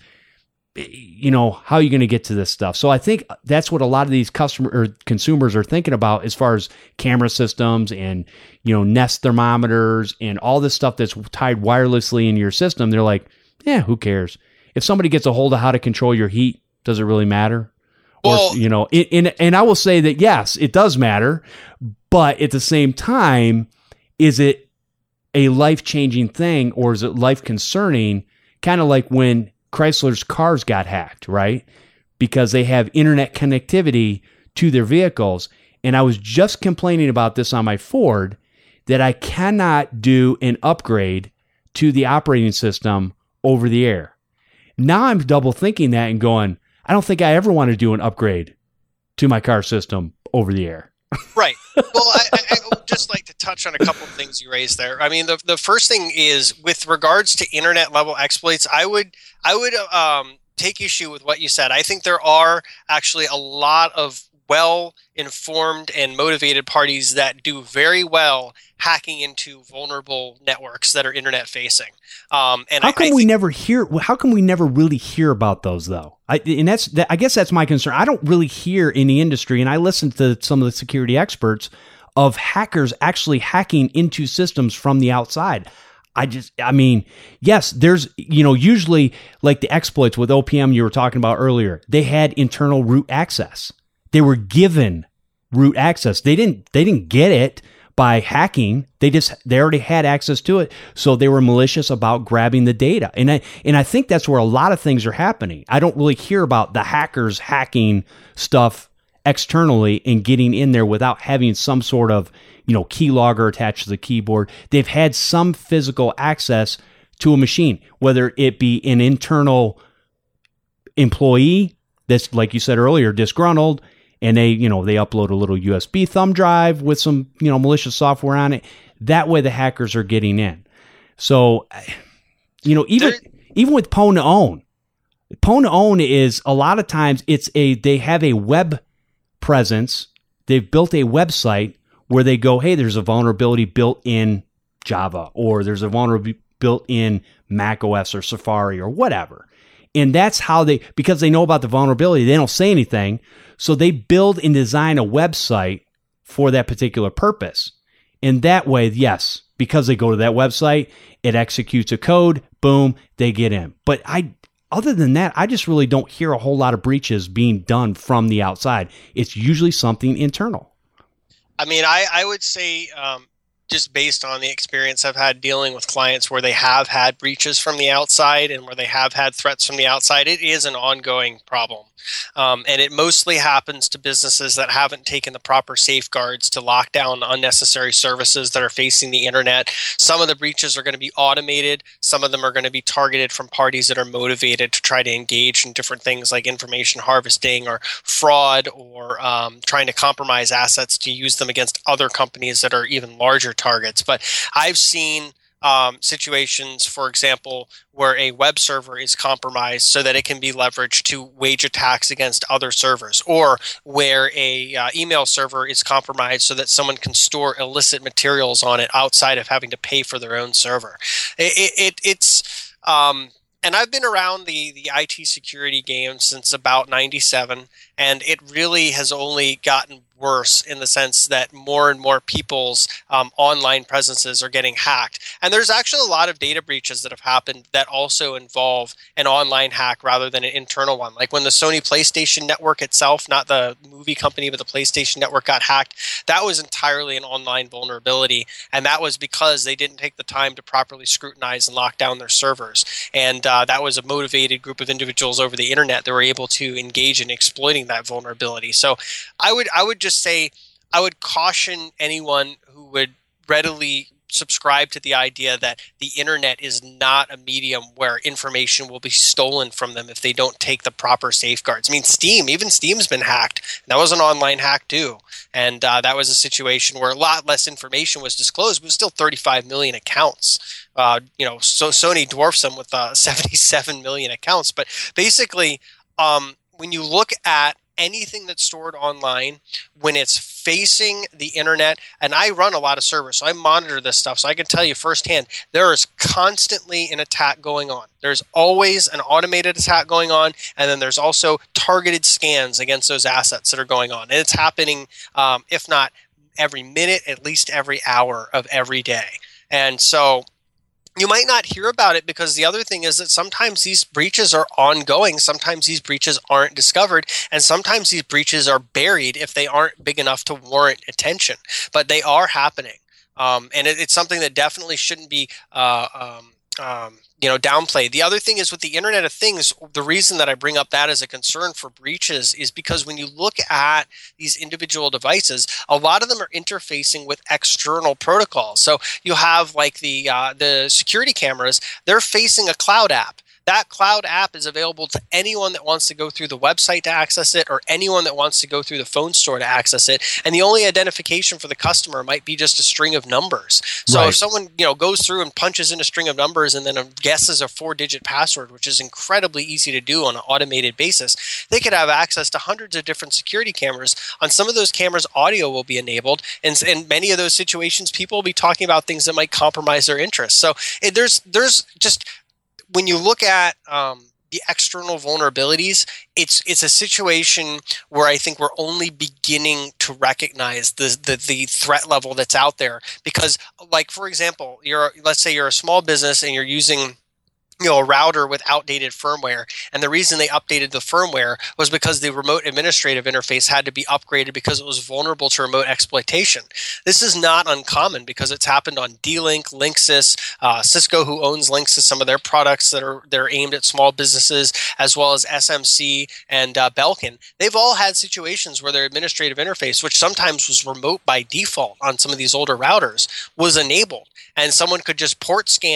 you know, how are you going to get to this stuff? So I think that's what a lot of these customer or consumers are thinking about as far as camera systems and, you know, Nest thermometers and all this stuff that's tied wirelessly in your system. They're like, yeah, who cares? If somebody gets a hold of how to control your heat, does it really matter? Well, or, you know, it, and, and I will say that, yes, it does matter. But at the same time, is it a life-changing thing, or is it life-concerning? Kind of like when Chrysler's cars got hacked, right? Because they have internet connectivity to their vehicles. And I was just complaining about this on my Ford, that I cannot do an upgrade to the operating system over the air. Now I'm double thinking that and going, I don't think I ever want to do an upgrade to my car system over the air. Right. Well, I, I, I would just like to touch on a couple of things you raised there. I mean, the the first thing is with regards to internet level exploits, I would I would um, take issue with what you said. I think there are actually a lot of well-informed and motivated parties that do very well hacking into vulnerable networks that are internet-facing. Um, and how I, come I we think- never hear? How come we never really hear about those though? I, and that's that, I guess that's my concern. I don't really hear in the industry, and I listen to some of the security experts of hackers actually hacking into systems from the outside. I just, I mean, yes, there's, you know, usually like the exploits with O P M you were talking about earlier, they had internal root access. They were given root access. They didn't, they didn't get it by hacking. They just, they already had access to it. So they were malicious about grabbing the data. And I, and I think that's where a lot of things are happening. I don't really hear about the hackers hacking stuff externally and getting in there without having some sort of, you know, keylogger attached to the keyboard. They've had some physical access to a machine, whether it be an internal employee that's, like you said earlier, disgruntled, and they, you know, they upload a little U S B thumb drive with some, you know, malicious software on it. That way the hackers are getting in. So, you know, even there, even with Pwn to Own, Pwn to Own is a lot of times it's a, they have a web presence. They've built a website where they go, hey, there's a vulnerability built in Java, or there's a vulnerability built in Mac O S or Safari or whatever. And that's how they, because they know about the vulnerability, they don't say anything. So they build and design a website for that particular purpose. And that way, yes, because they go to that website, it executes a code, boom, they get in. But I, other than that, I just really don't hear a whole lot of breaches being done from the outside. It's usually something internal. I mean, I, I would say, um, just based on the experience I've had dealing with clients where they have had breaches from the outside and where they have had threats from the outside, it is an ongoing problem. Um, and it mostly happens to businesses that haven't taken the proper safeguards to lock down unnecessary services that are facing the internet. Some of the breaches are going to be automated. Some of them are going to be targeted from parties that are motivated to try to engage in different things like information harvesting or fraud, or um, trying to compromise assets to use them against other companies that are even larger targets. But I've seen Um, situations, for example, where a web server is compromised so that it can be leveraged to wage attacks against other servers, or where a uh, email server is compromised so that someone can store illicit materials on it outside of having to pay for their own server. It, it, it's um, and I've been around the, the I T security game since about ninety-seven, and it really has only gotten worse in the sense that more and more people's um, online presences are getting hacked. And there's actually a lot of data breaches that have happened that also involve an online hack rather than an internal one. Like when the Sony PlayStation Network itself, not the movie company, but the PlayStation Network got hacked, that was entirely an online vulnerability. And that was because they didn't take the time to properly scrutinize and lock down their servers. And uh, that was a motivated group of individuals over the internet that were able to engage in exploiting that vulnerability. So I would I would just say I would caution anyone who would readily subscribe to the idea that the internet is not a medium where information will be stolen from them if they don't take the proper safeguards. I mean, Steam, even Steam's been hacked. That was an online hack too. And uh, that was a situation where a lot less information was disclosed, but still thirty-five million accounts. Uh, you know, so Sony dwarfs them with uh, seventy-seven million accounts. But basically, um, when you look at anything that's stored online, when it's facing the internet, and I run a lot of servers, so I monitor this stuff, so I can tell you firsthand, there is constantly an attack going on. There's always an automated attack going on, and then there's also targeted scans against those assets that are going on. And it's happening, um, if not every minute, at least every hour of every day. And so you might not hear about it because the other thing is that sometimes these breaches are ongoing. Sometimes these breaches aren't discovered, and sometimes these breaches are buried if they aren't big enough to warrant attention. But they are happening, um, and it, it's something that definitely shouldn't be uh, um, um, you know, downplayed. The other thing is with the Internet of Things, the reason that I bring up that as a concern for breaches is because when you look at these individual devices, a lot of them are interfacing with external protocols. So you have like the uh, the security cameras, they're facing a cloud app. That cloud app is available to anyone that wants to go through the website to access it, or anyone that wants to go through the phone store to access it. And the only identification for the customer might be just a string of numbers. So right. if someone, you know, goes through and punches in a string of numbers and then guesses a four-digit password, which is incredibly easy to do on an automated basis, they could have access to hundreds of different security cameras. On some of those cameras, audio will be enabled. And in many of those situations, people will be talking about things that might compromise their interests. So it, there's there's just... when you look at um, the external vulnerabilities, it's it's a situation where I think we're only beginning to recognize the, the the threat level that's out there. Because, like for example, you're let's say you're a small business and you're using, you know, a router with outdated firmware, and the reason they updated the firmware was because the remote administrative interface had to be upgraded because it was vulnerable to remote exploitation. This is not uncommon because it's happened on D-Link, Linksys, uh, Cisco, who owns Linksys, some of their products that are they're aimed at small businesses, as well as S M C and uh, Belkin. They've all had situations where their administrative interface, which sometimes was remote by default on some of these older routers, was enabled, and someone could just port scan,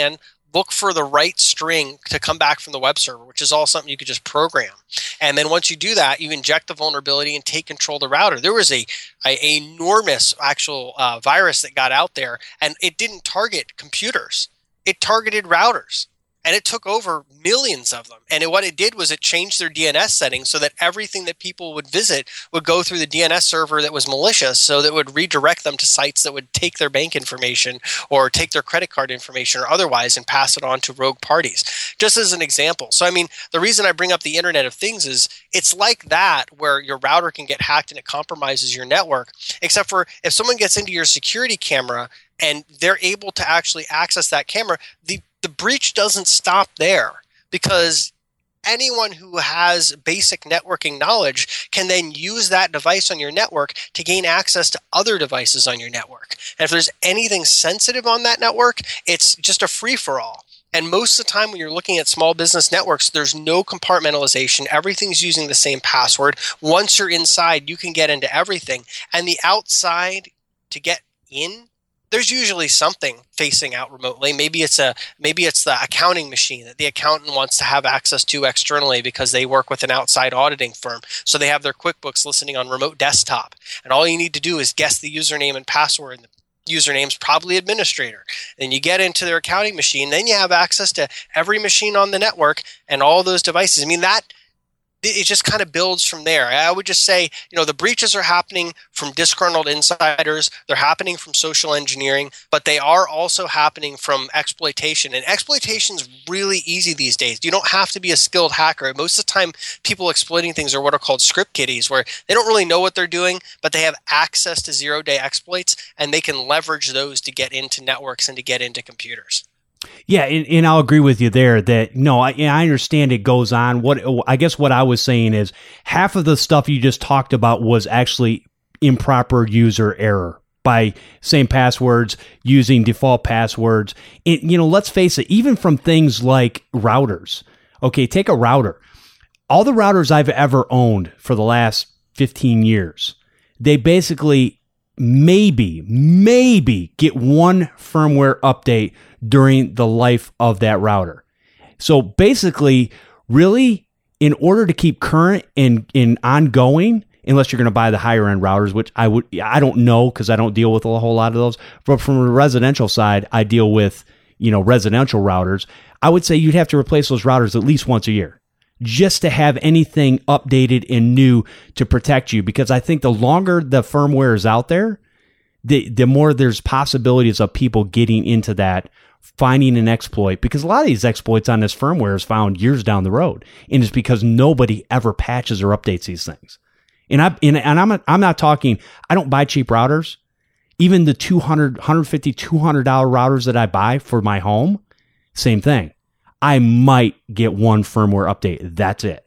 look for the right string to come back from the web server, which is all something you could just program. And then once you do that, you inject the vulnerability and take control of the router. There was a, a enormous actual uh, virus that got out there, and it didn't target computers. It targeted routers. And it took over millions of them. And it, what it did was it changed their D N S settings so that everything that people would visit would go through the D N S server that was malicious, so that it would redirect them to sites that would take their bank information or take their credit card information or otherwise and pass it on to rogue parties. Just as an example. So, I mean, the reason I bring up the Internet of Things is it's like that, where your router can get hacked and it compromises your network, except for if someone gets into your security camera and they're able to actually access that camera, the The breach doesn't stop there, because anyone who has basic networking knowledge can then use that device on your network to gain access to other devices on your network. And if there's anything sensitive on that network, it's just a free-for-all. And most of the time when you're looking at small business networks, there's no compartmentalization. Everything's using the same password. Once you're inside, you can get into everything. And the outside, to get in, there's usually something facing out remotely. Maybe it's a maybe it's the accounting machine that the accountant wants to have access to externally because they work with an outside auditing firm. So they have their QuickBooks listening on remote desktop. And all you need to do is guess the username and password. And the username's probably administrator. And you get into their accounting machine. Then you have access to every machine on the network and all those devices. I mean, that it just kind of builds from there. I would just say, you know, the breaches are happening from disgruntled insiders. They're happening from social engineering, but they are also happening from exploitation. And exploitation is really easy these days. You don't have to be a skilled hacker. Most of the time, people exploiting things are what are called script kiddies, where they don't really know what they're doing, but they have access to zero-day exploits, and they can leverage those to get into networks and to get into computers. Yeah, and, and I'll agree with you there that, no, I, I understand it goes on. What I guess what I was saying is half of the stuff you just talked about was actually improper user error by same passwords, using default passwords. It, you know, let's face it, even from things like routers. Okay, take a router. All the routers I've ever owned for the last fifteen years, they basically maybe, maybe get one firmware update during the life of that router. So basically, really, in order to keep current and, and ongoing, unless you're going to buy the higher end routers, which I would, I don't know because I don't deal with a whole lot of those. But from the residential side, I deal with, you know, residential routers. I would say you'd have to replace those routers at least once a year, just to have anything updated and new to protect you. Because I think the longer the firmware is out there, the the more there's possibilities of people getting into that, finding an exploit, because a lot of these exploits on this firmware is found years down the road, and it's because nobody ever patches or updates these things. And I and, and I'm I'm not talking. I don't buy cheap routers. Even the two hundred, one fifty, two hundred dollars routers that I buy for my home, same thing. I might get one firmware update. That's it.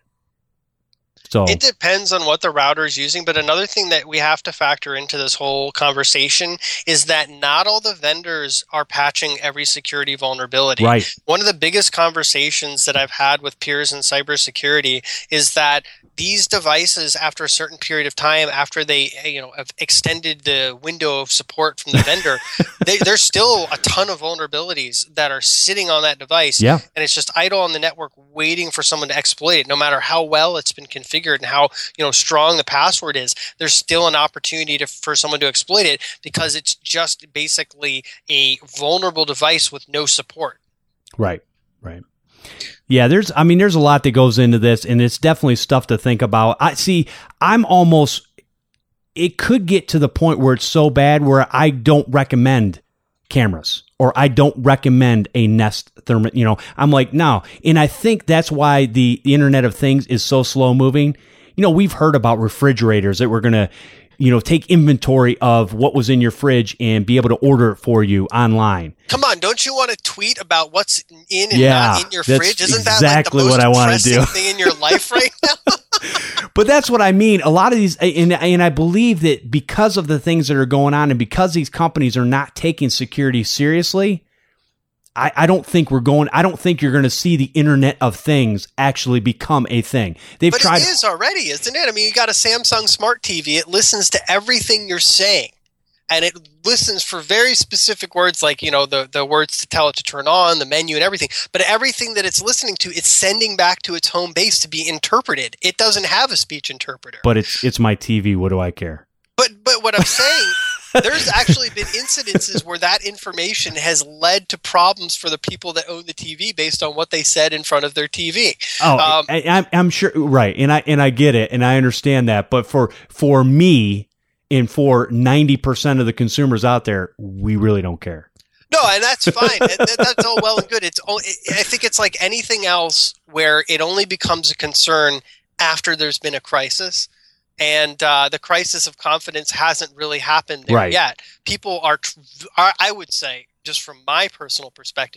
So it depends on what the router is using, but another thing that we have to factor into this whole conversation is that not all the vendors are patching every security vulnerability. Right. One of the biggest conversations that I've had with peers in cybersecurity is that these devices, after a certain period of time, after they you know have extended the window of support from the vendor, they, there's still a ton of vulnerabilities that are sitting on that device, yeah. and it's just idle on the network waiting for someone to exploit it. No matter how well it's been configured and how you know strong the password is, there's still an opportunity to, for someone to exploit it, because it's just basically a vulnerable device with no support. Right, right. Yeah, there's, I mean, there's a lot that goes into this, and it's definitely stuff to think about. I see, I'm almost, it could get to the point where it's so bad where I don't recommend cameras, or I don't recommend a Nest thermal, you know, I'm like, no. And I think that's why the, the Internet of Things is so slow moving. You know, we've heard about refrigerators that we're going to, you know, take inventory of what was in your fridge and be able to order it for you online. Come on, don't you want to tweet about what's in and yeah, not in your fridge? Isn't exactly that like the most what I want to do. thing in your life right now? But that's what I mean. A lot of these, and, and I believe that because of the things that are going on, and because these companies are not taking security seriously, I, I don't think we're going. I don't think you're going to see the Internet of Things actually become a thing. They've but tried. It is already, isn't it? I mean, you got a Samsung Smart T V. It listens to everything you're saying. and it listens for very specific words, like, you know, the, the words to tell it to turn on, the menu and everything. But everything that it's listening to, it's sending back to its home base to be interpreted. It doesn't have a speech interpreter. But it's it's my T V. What do I care? But but what I'm saying, there's actually been incidences where that information has led to problems for the people that own the T V based on what they said in front of their T V. Oh, um, I, I'm I'm sure, right, and I and I get it, and I understand that. But for for me, and for ninety percent of the consumers out there, we really don't care. No, and that's fine. that, that's all well and good. It's only, I think it's like anything else where it only becomes a concern after there's been a crisis. And uh, the crisis of confidence hasn't really happened there right. yet. People are, are, I would say, just from my personal perspective,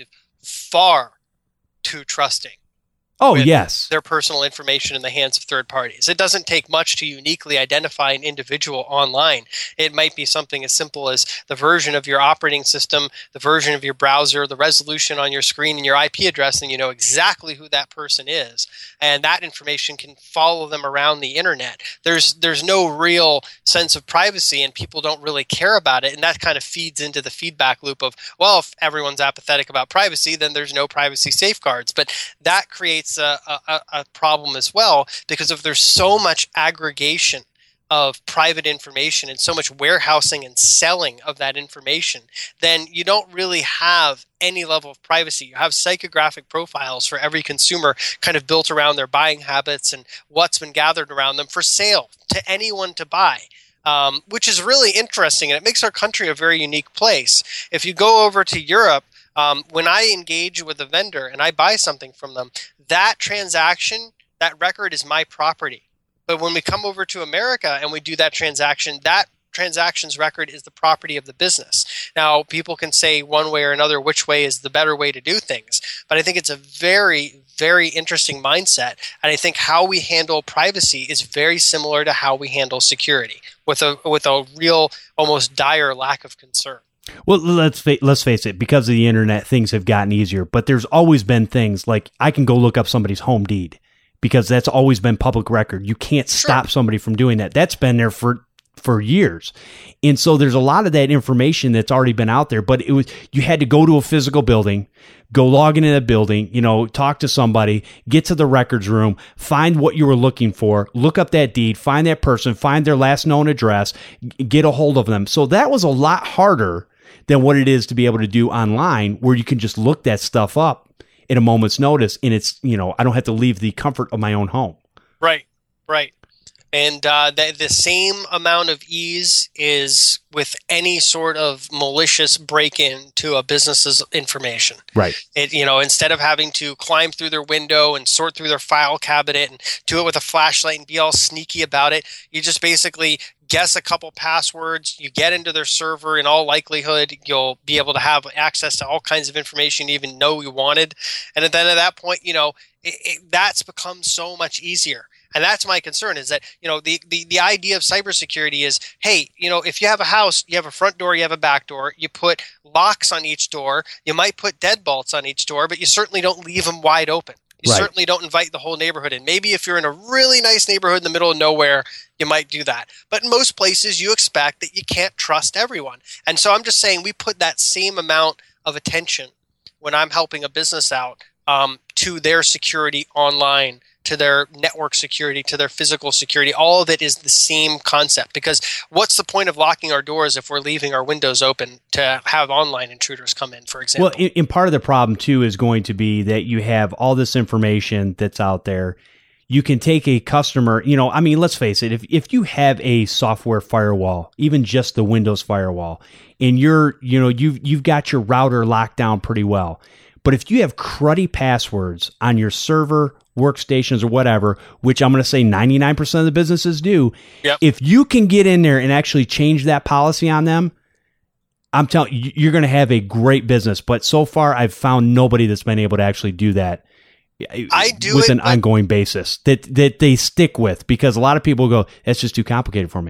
far too trusting. Oh, yes. Their personal information in the hands of third parties. It doesn't take much to uniquely identify an individual online. It might be something as simple as the version of your operating system, the version of your browser, the resolution on your screen, and your I P address, and you know exactly who that person is. And that information can follow them around the internet. There's there's no real sense of privacy, and people don't really care about it. And that kind of feeds into the feedback loop of, well, if everyone's apathetic about privacy, then there's no privacy safeguards. But that creates A, a, a problem as well, because if there's so much aggregation of private information and so much warehousing and selling of that information, then you don't really have any level of privacy. You have psychographic profiles for every consumer kind of built around their buying habits and what's been gathered around them for sale to anyone to buy. Um, which is really interesting, and it makes our country a very unique place. If you go over to Europe, Um, when I engage with a vendor and I buy something from them, that transaction, that record is my property. But when we come over to America and we do that transaction, that transaction's record is the property of the business. Now, people can say one way or another which way is the better way to do things, but I think it's a very, very interesting mindset. And I think how we handle privacy is very similar to how we handle security, with a with a real, almost dire lack of concern. Well, let's fa- let's face it, because of the internet, things have gotten easier, but there's always been things like I can go look up somebody's home deed because that's always been public record. You can't stop Sure. somebody from doing that. That's been there for for years. And so there's a lot of that information that's already been out there, but it was, you had to go to a physical building, go log into that building, you know, talk to somebody, get to the records room, find what you were looking for, look up that deed, find that person, find their last known address, g- get a hold of them. So that was a lot harder than what it is to be able to do online, where you can just look that stuff up at a moment's notice. And it's, you know, I don't have to leave the comfort of my own home. Right, right. And uh, the, the same amount of ease is with any sort of malicious break-in to a business's information. Right. It, you know, instead of having to climb through their window and sort through their file cabinet and do it with a flashlight and be all sneaky about it, you just basically guess a couple passwords, you get into their server, in all likelihood, you'll be able to have access to all kinds of information you even know you wanted. And then at that point, you know, it, it, that's become so much easier. And that's my concern, is that, you know, the, the, the idea of cybersecurity is, hey, you know, if you have a house, you have a front door, you have a back door, you put locks on each door, you might put deadbolts on each door, but you certainly don't leave them wide open. You Right. certainly don't invite the whole neighborhood in. Maybe if you're in a really nice neighborhood in the middle of nowhere, you might do that. But in most places, you expect that you can't trust everyone. And so I'm just saying we put that same amount of attention when I'm helping a business out um, to their security online, to their network security, to their physical security. All of it is the same concept, because what's the point of locking our doors if we're leaving our windows open to have online intruders come in, for example? Well, and part of the problem too is going to be that you have all this information that's out there. You can take a customer, you know, I mean, let's face it, if, if you have a software firewall, even just the Windows firewall, and you're, you know, you've, you've got your router locked down pretty well. But if you have cruddy passwords on your server, workstations, or whatever, which I'm going to say ninety-nine percent of the businesses do, Yep. if you can get in there and actually change that policy on them, I'm telling you, you're going to have a great business. But so far, I've found nobody that's been able to actually do that. I do with it, an but- ongoing basis that that they stick with, because a lot of people go, that's just too complicated for me.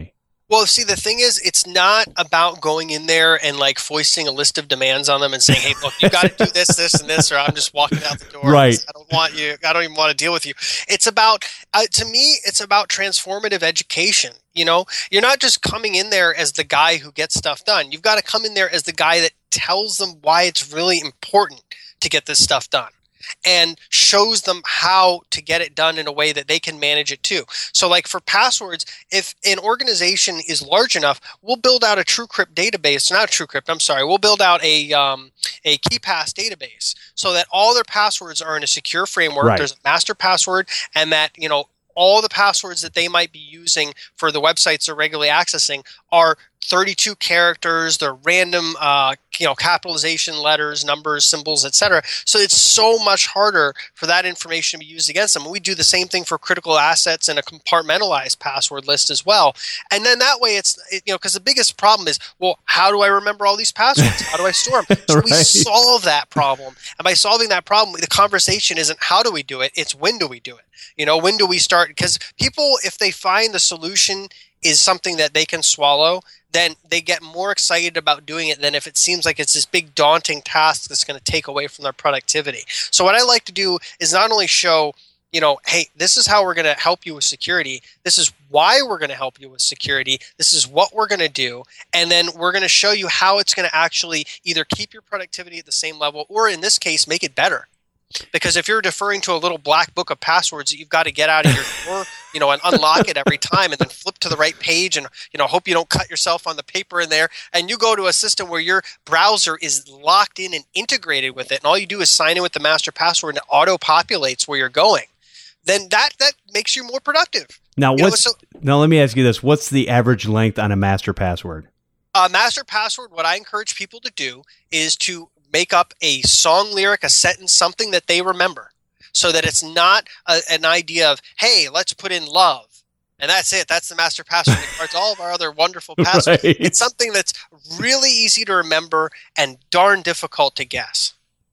Well, see, the thing is, it's not about going in there and like foisting a list of demands on them and saying, "Hey, look, you got to do this, this, and this," or "I'm just walking out the door. Right. I don't want you. I don't even want to deal with you." It's about, uh, to me, it's about transformative education. You know, you're not just coming in there as the guy who gets stuff done. You've got to come in there as the guy that tells them why it's really important to get this stuff done, and shows them how to get it done in a way that they can manage it too. So like for passwords, if an organization is large enough, we'll build out a TrueCrypt database, not TrueCrypt, I'm sorry, we'll build out a um, a KeePass database so that all their passwords are in a secure framework. Right. There's a master password, and that, you know, all the passwords that they might be using for the websites they're regularly accessing are thirty-two characters, they're random, uh, you know, capitalization, letters, numbers, symbols, et cetera. So it's so much harder for that information to be used against them. And we do the same thing for critical assets and a compartmentalized password list as well. And then that way it's, it, you know, because the biggest problem is, well, how do I remember all these passwords? How do I store them? So Right. we solve that problem. And by solving that problem, the conversation isn't how do we do it, it's when do we do it? You know, when do we start? Because people, if they find the solution is something that they can swallow, then they get more excited about doing it than if it seems like it's this big daunting task that's going to take away from their productivity. So what I like to do is not only show, you know, hey, this is how we're going to help you with security. This is why we're going to help you with security. This is what we're going to do. And then we're going to show you how it's going to actually either keep your productivity at the same level or in this case, make it better. Because if you're deferring to a little black book of passwords that you've got to get out of your door, you know, and unlock it every time and then flip to the right page and, you know, hope you don't cut yourself on the paper in there, and you go to a system where your browser is locked in and integrated with it, and all you do is sign in with the master password and it auto-populates where you're going, then that, that makes you more productive. Now, You know, what's so- now? Let me ask you this: what's the average length on a master password? Uh, master password, what I encourage people to do is to make up a song lyric, a sentence, something that they remember, so that it's not a, an idea of, hey, let's put in love. And that's it. That's the master password. It guards all of our other wonderful passwords. Right. It's something that's really easy to remember and darn difficult to guess.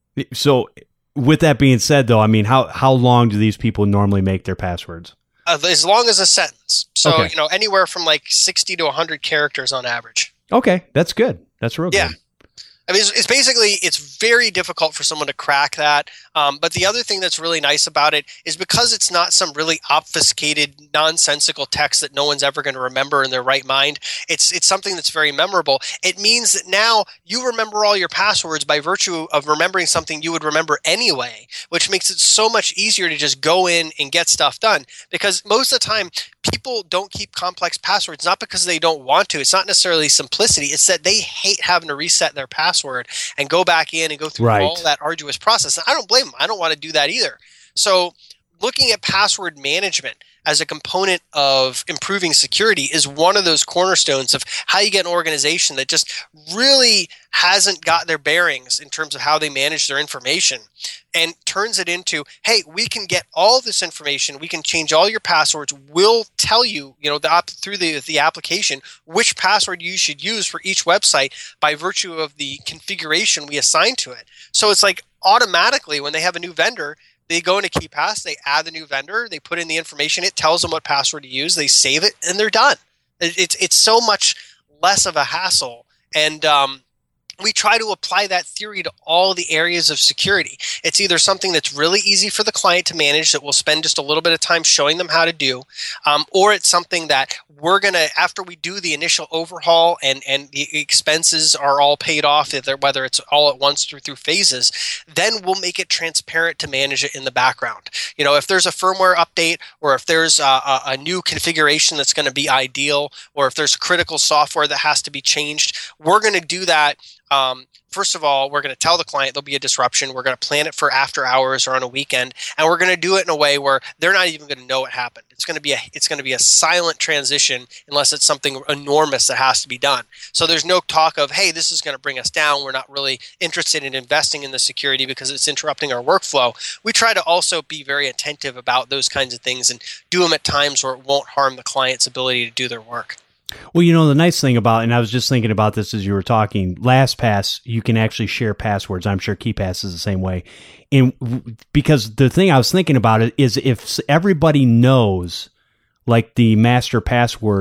So, with that being said, though, I mean, how how long do these people normally make their passwords? Uh, as long as a sentence. So, Okay. you know, anywhere from like sixty to one hundred characters on average. Okay, that's good. That's real Yeah. good. I mean, it's, it's basically, it's very difficult for someone to crack that. Um, but the other thing that's really nice about it is because it's not some really obfuscated, nonsensical text that no one's ever going to remember in their right mind. It's it's something that's very memorable. It means that now you remember all your passwords by virtue of remembering something you would remember anyway, which makes it so much easier to just go in and get stuff done. Because most of the time, people don't keep complex passwords, not because they don't want to. It's not necessarily simplicity. It's that they hate having to reset their password and go back in and go through Right. all that arduous process. And I don't blame them. I don't want to do that either. So looking at password management as a component of improving security is one of those cornerstones of how you get an organization that just really hasn't got their bearings in terms of how they manage their information, and turns it into, hey, we can get all this information, we can change all your passwords, we'll tell you, you know, the op- through the, the application, which password you should use for each website by virtue of the configuration we assign to it. So it's like automatically when they have a new vendor, they go into KeePass, they add the new vendor, they put in the information, it tells them what password to use, they save it, and they're done. It- It's it's so much less of a hassle. And um, we try to apply that theory to all the areas of security. It's either something that's really easy for the client to manage that we'll spend just a little bit of time showing them how to do, um, or it's something that we're going to, after we do the initial overhaul and, and the expenses are all paid off, whether it's all at once through through phases, then we'll make it transparent to manage it in the background. You know, if there's a firmware update, or if there's a, a, a new configuration that's going to be ideal, or if there's critical software that has to be changed, we're going to do that. Um, first of all, we're going to tell the client there'll be a disruption. We're going to plan it for after hours or on a weekend, and we're going to do it in a way where they're not even going to know what happened. It's going to be a it's going to be a silent transition unless it's something enormous that has to be done. So there's no talk of, hey, this is going to bring us down. We're not really interested in investing in the security because it's interrupting our workflow. We try to also be very attentive about those kinds of things and do them at times where it won't harm the client's ability to do their work. Well, you know, the nice thing about, and I was just thinking about this as you were talking, LastPass, you can actually share passwords. I'm sure KeePass is the same way. And w- because the thing I was thinking about it is if everybody knows like the master password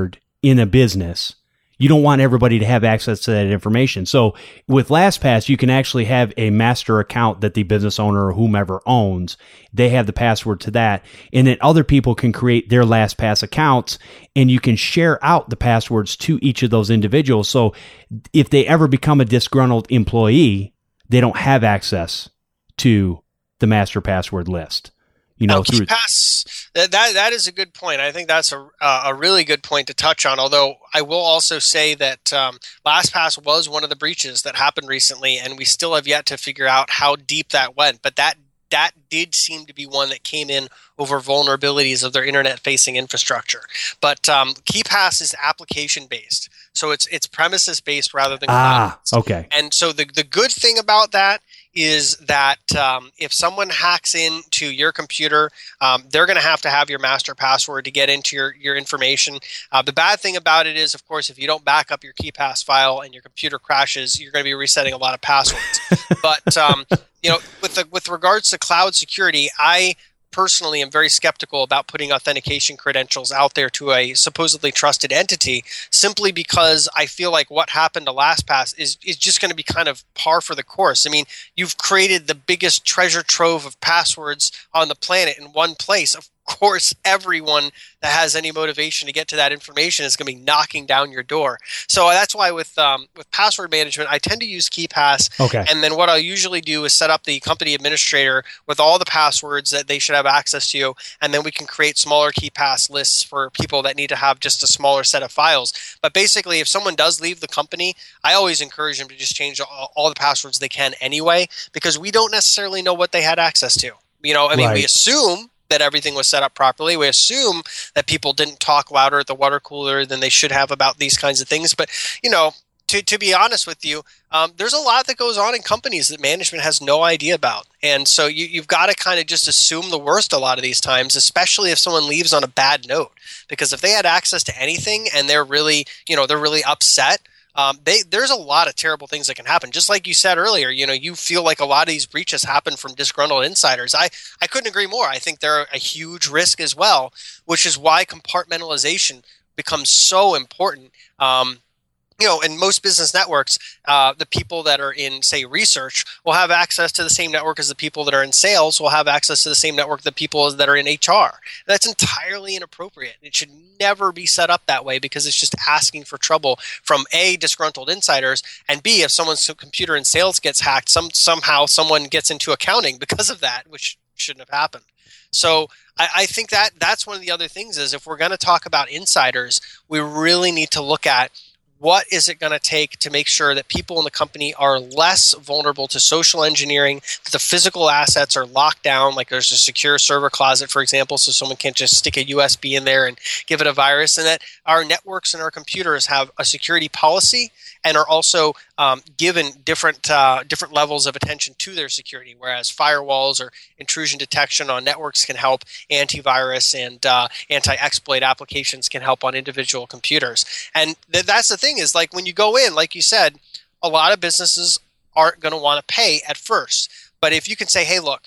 in a business. You don't want everybody to have access to that information. So with LastPass, you can actually have a master account that the business owner or whomever owns. They have the password to that. And then other people can create their LastPass accounts, and you can share out the passwords to each of those individuals. So if they ever become a disgruntled employee, they don't have access to the master password list. You know, oh, through KeePass, that, that that is a good point. I think that's a uh, a really good point to touch on. Although I will also say that um, LastPass was one of the breaches that happened recently, and we still have yet to figure out how deep that went. But that that did seem to be one that came in over vulnerabilities of their internet-facing infrastructure. But um, KeePass is application-based, so it's it's premises-based rather than ah cloud. okay. And so the the good thing about that is that um, if someone hacks into your computer, um, they're going to have to have your master password to get into your, your information. Uh, the bad thing about it is, of course, if you don't back up your KeePass file and your computer crashes, you're going to be resetting a lot of passwords. But um, you know, with the, with regards to cloud security, I personally am very skeptical about putting authentication credentials out there to a supposedly trusted entity, simply because I feel like what happened to LastPass is, is just going to be kind of par for the course. I mean, you've created the biggest treasure trove of passwords on the planet in one place. Of course, everyone that has any motivation to get to that information is going to be knocking down your door. So that's why with um, with password management, I tend to use KeePass. Okay. And then what I'll usually do is set up the company administrator with all the passwords that they should have access to, and then we can create smaller KeePass lists for people that need to have just a smaller set of files. But basically, if someone does leave the company, I always encourage them to just change all, all the passwords they can anyway, because we don't necessarily know what they had access to. You know, I mean, Right. we assume that everything was set up properly. We assume that people didn't talk louder at the water cooler than they should have about these kinds of things. But, you know, to, to be honest with you, um, there's a lot that goes on in companies that management has no idea about. And so you, you've got to kind of just assume the worst a lot of these times, especially if someone leaves on a bad note. Because if they had access to anything and they're really, you know, they're really upset, Um, they, there's a lot of terrible things that can happen. Just like you said earlier, you know, you feel like a lot of these breaches happen from disgruntled insiders. I, I couldn't agree more. I think they're a huge risk as well, which is why compartmentalization becomes so important. Um, you know, in most business networks, uh, the people that are in, say, research will have access to the same network as the people that are in sales will have access to the same network that people that are in H R. That's entirely inappropriate. It should never be set up that way, because it's just asking for trouble from A, disgruntled insiders, and B, if someone's computer in sales gets hacked, some somehow someone gets into accounting because of that, which shouldn't have happened. So I, I think that that's one of the other things is, if we're going to talk about insiders, we really need to look at what is it going to take to make sure that people in the company are less vulnerable to social engineering, that the physical assets are locked down, like there's a secure server closet, for example, so someone can't just stick a U S B in there and give it a virus, and that our networks and our computers have a security policy and are also um, given different uh, different levels of attention to their security, whereas firewalls or intrusion detection on networks can help, antivirus and uh, anti-exploit applications can help on individual computers. And th- that's the thing is, like, when you go in, like you said, a lot of businesses aren't going to want to pay at first. But if you can say, hey, look,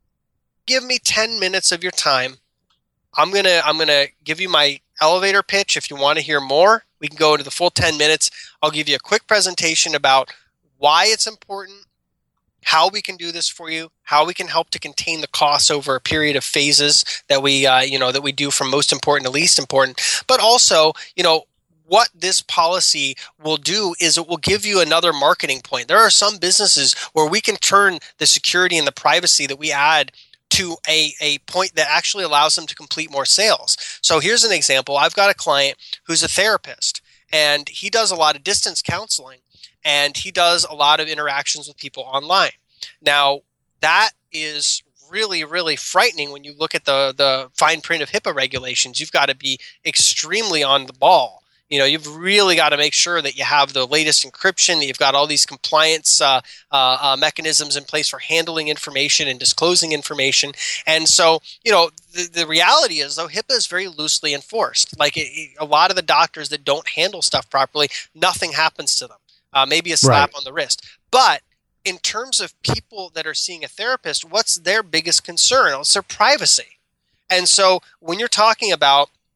give me ten minutes of your time. I'm going to I'm going to give you my elevator pitch. If you want to hear more, we can go into the full ten minutes. I'll give you a quick presentation about why it's important, how we can do this for you, how we can help to contain the costs over a period of phases that we, uh, you know, that we do from most important to least important. But also, you know, what this policy will do is it will give you another marketing point. There are some businesses where we can turn the security and the privacy that we add to a, a point that actually allows them to complete more sales. So here's an example. I've got a client who's a therapist, and he does a lot of distance counseling, and he does a lot of interactions with people online. Now, that is really, really frightening when you look at the, the fine print of HIPAA regulations. You've got to be extremely on the ball. You know, you've really got to make sure that you have the latest encryption, that you've got all these compliance uh, uh, uh, mechanisms in place for handling information and disclosing information. And so, you know, the, the reality is, though, HIPAA is very loosely enforced. Like it, it, a lot of the doctors that don't handle stuff properly, nothing happens to them. Uh, maybe a slap Right. on the wrist. But in terms of people that are seeing a therapist, what's their biggest concern? It's their privacy. And so when you're talking about